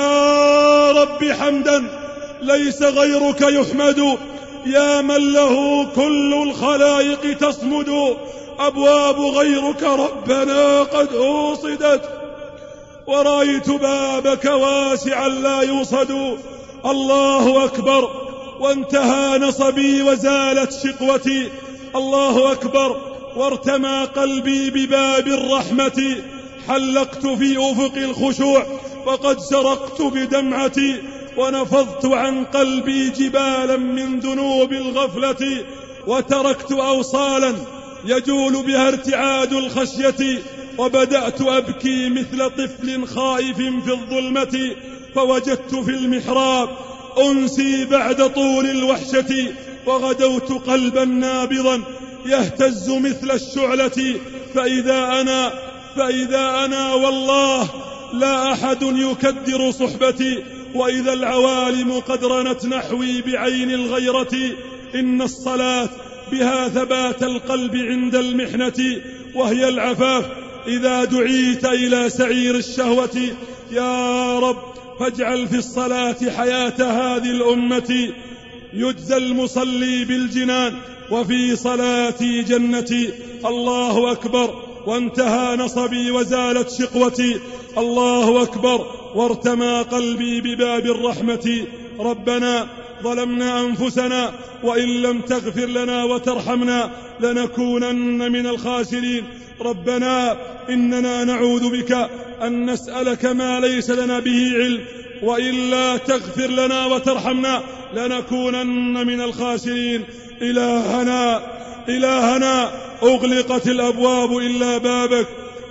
يا رب حمدا ليس غيرك يحمد، يا من له كل الخلائق تصمد. أبواب غيرك ربنا قد أوصدت، ورأيت بابك واسعا لا يوصد. الله أكبر، وانتهى نصبي وزالت شقوتي. الله أكبر، وارتمى قلبي بباب الرحمة. حلقت في أفق الخشوع وقد سرقت بدمعتي، ونفضت عن قلبي جبالا من ذنوب الغفلة، وتركت أوصالا يجول بها ارتعاد الخشية. وبدأت أبكي مثل طفل خائف في الظلمة، فوجدت في المحراب أنسي بعد طول الوحشة، وغدوت قلبا نابضا يهتز مثل الشعلة، فإذا أنا فإذا أنا والله لا أحد يكدر صحبتي، وإذا العوالم قد رنت نحوي بعين الغيرة. إن الصلاة بها ثبات القلب عند المحنة، وهي العفاف إذا دعيت إلى سعير الشهوة. يا رب فاجعل في الصلاة حياة هذه الأمة، يجزى المصلي بالجنان وفي صلاتي جنتي. الله أكبر وانتهى نصبي وزالت شقوتي، الله أكبر وارتمى قلبي بباب الرحمة. ربنا ظلمنا أنفسنا وإن لم تغفر لنا وترحمنا لنكونن من الخاسرين. ربنا إننا نعوذ بك أن نسألك ما ليس لنا به علم، وإلا تغفر لنا وترحمنا لنكونن من الخاسرين. إلهنا إلهنا أغلقت الأبواب إلا بابك،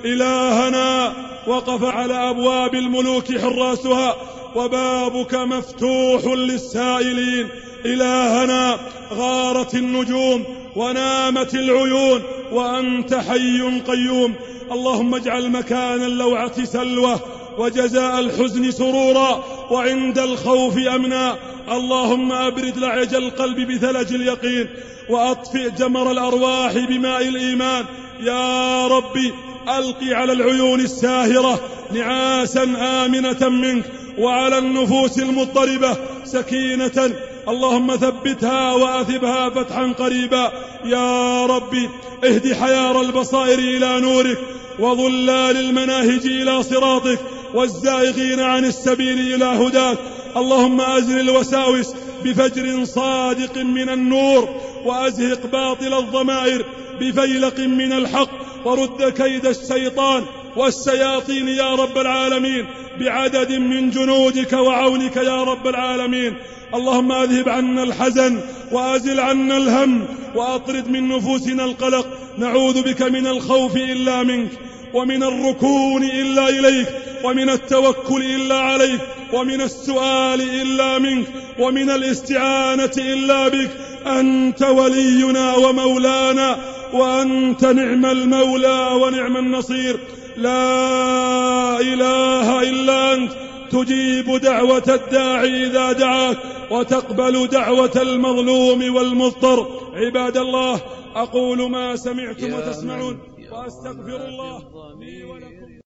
إلهنا وقف على أبواب الملوك حراسها وبابك مفتوح للسائلين. إلهنا غارت النجوم ونامت العيون وأنت حي قيوم. اللهم اجعل مكان اللوعة سلوة وجزاء الحزن سرورا وعند الخوف أمنا. اللهم أبرد لعج القلب بثلج اليقين وأطفئ جمر الأرواح بماء الإيمان. يا ربي ألقي على العيون الساهرة نعاسا آمنة منك، وعلى النفوس المضطربة سكينة. اللهم ثبتها وأثبها فتحا قريبا. يا ربي اهد حيار البصائر إلى نورك، وظلال المناهج إلى صراطك، والزائغين عن السبيل إلى هداك. اللهم أزل الوساوس بفجر صادق من النور، وأزهق باطل الضمائر بفيلق من الحق، ورد كيد الشيطان والشياطين يا رب العالمين بعدد من جنودك وعونك يا رب العالمين. اللهم أذهب عنا الحزن وأزل عنا الهم، وأطرد من نفوسنا القلق. نعوذ بك من الخوف إلا منك، ومن الركون إلا إليك، ومن التوكل إلا عليك، ومن السؤال إلا منك، ومن الاستعانة إلا بك. أنت ولينا ومولانا، وأنت نعم المولى ونعم النصير. لا إله إلا أنت تجيب دعوة الداعي إذا دعاك، وتقبل دعوة المظلوم والمضطر. عباد الله، أقول ما سمعتم وتسمعون، وأستغفر الله لي ولكم.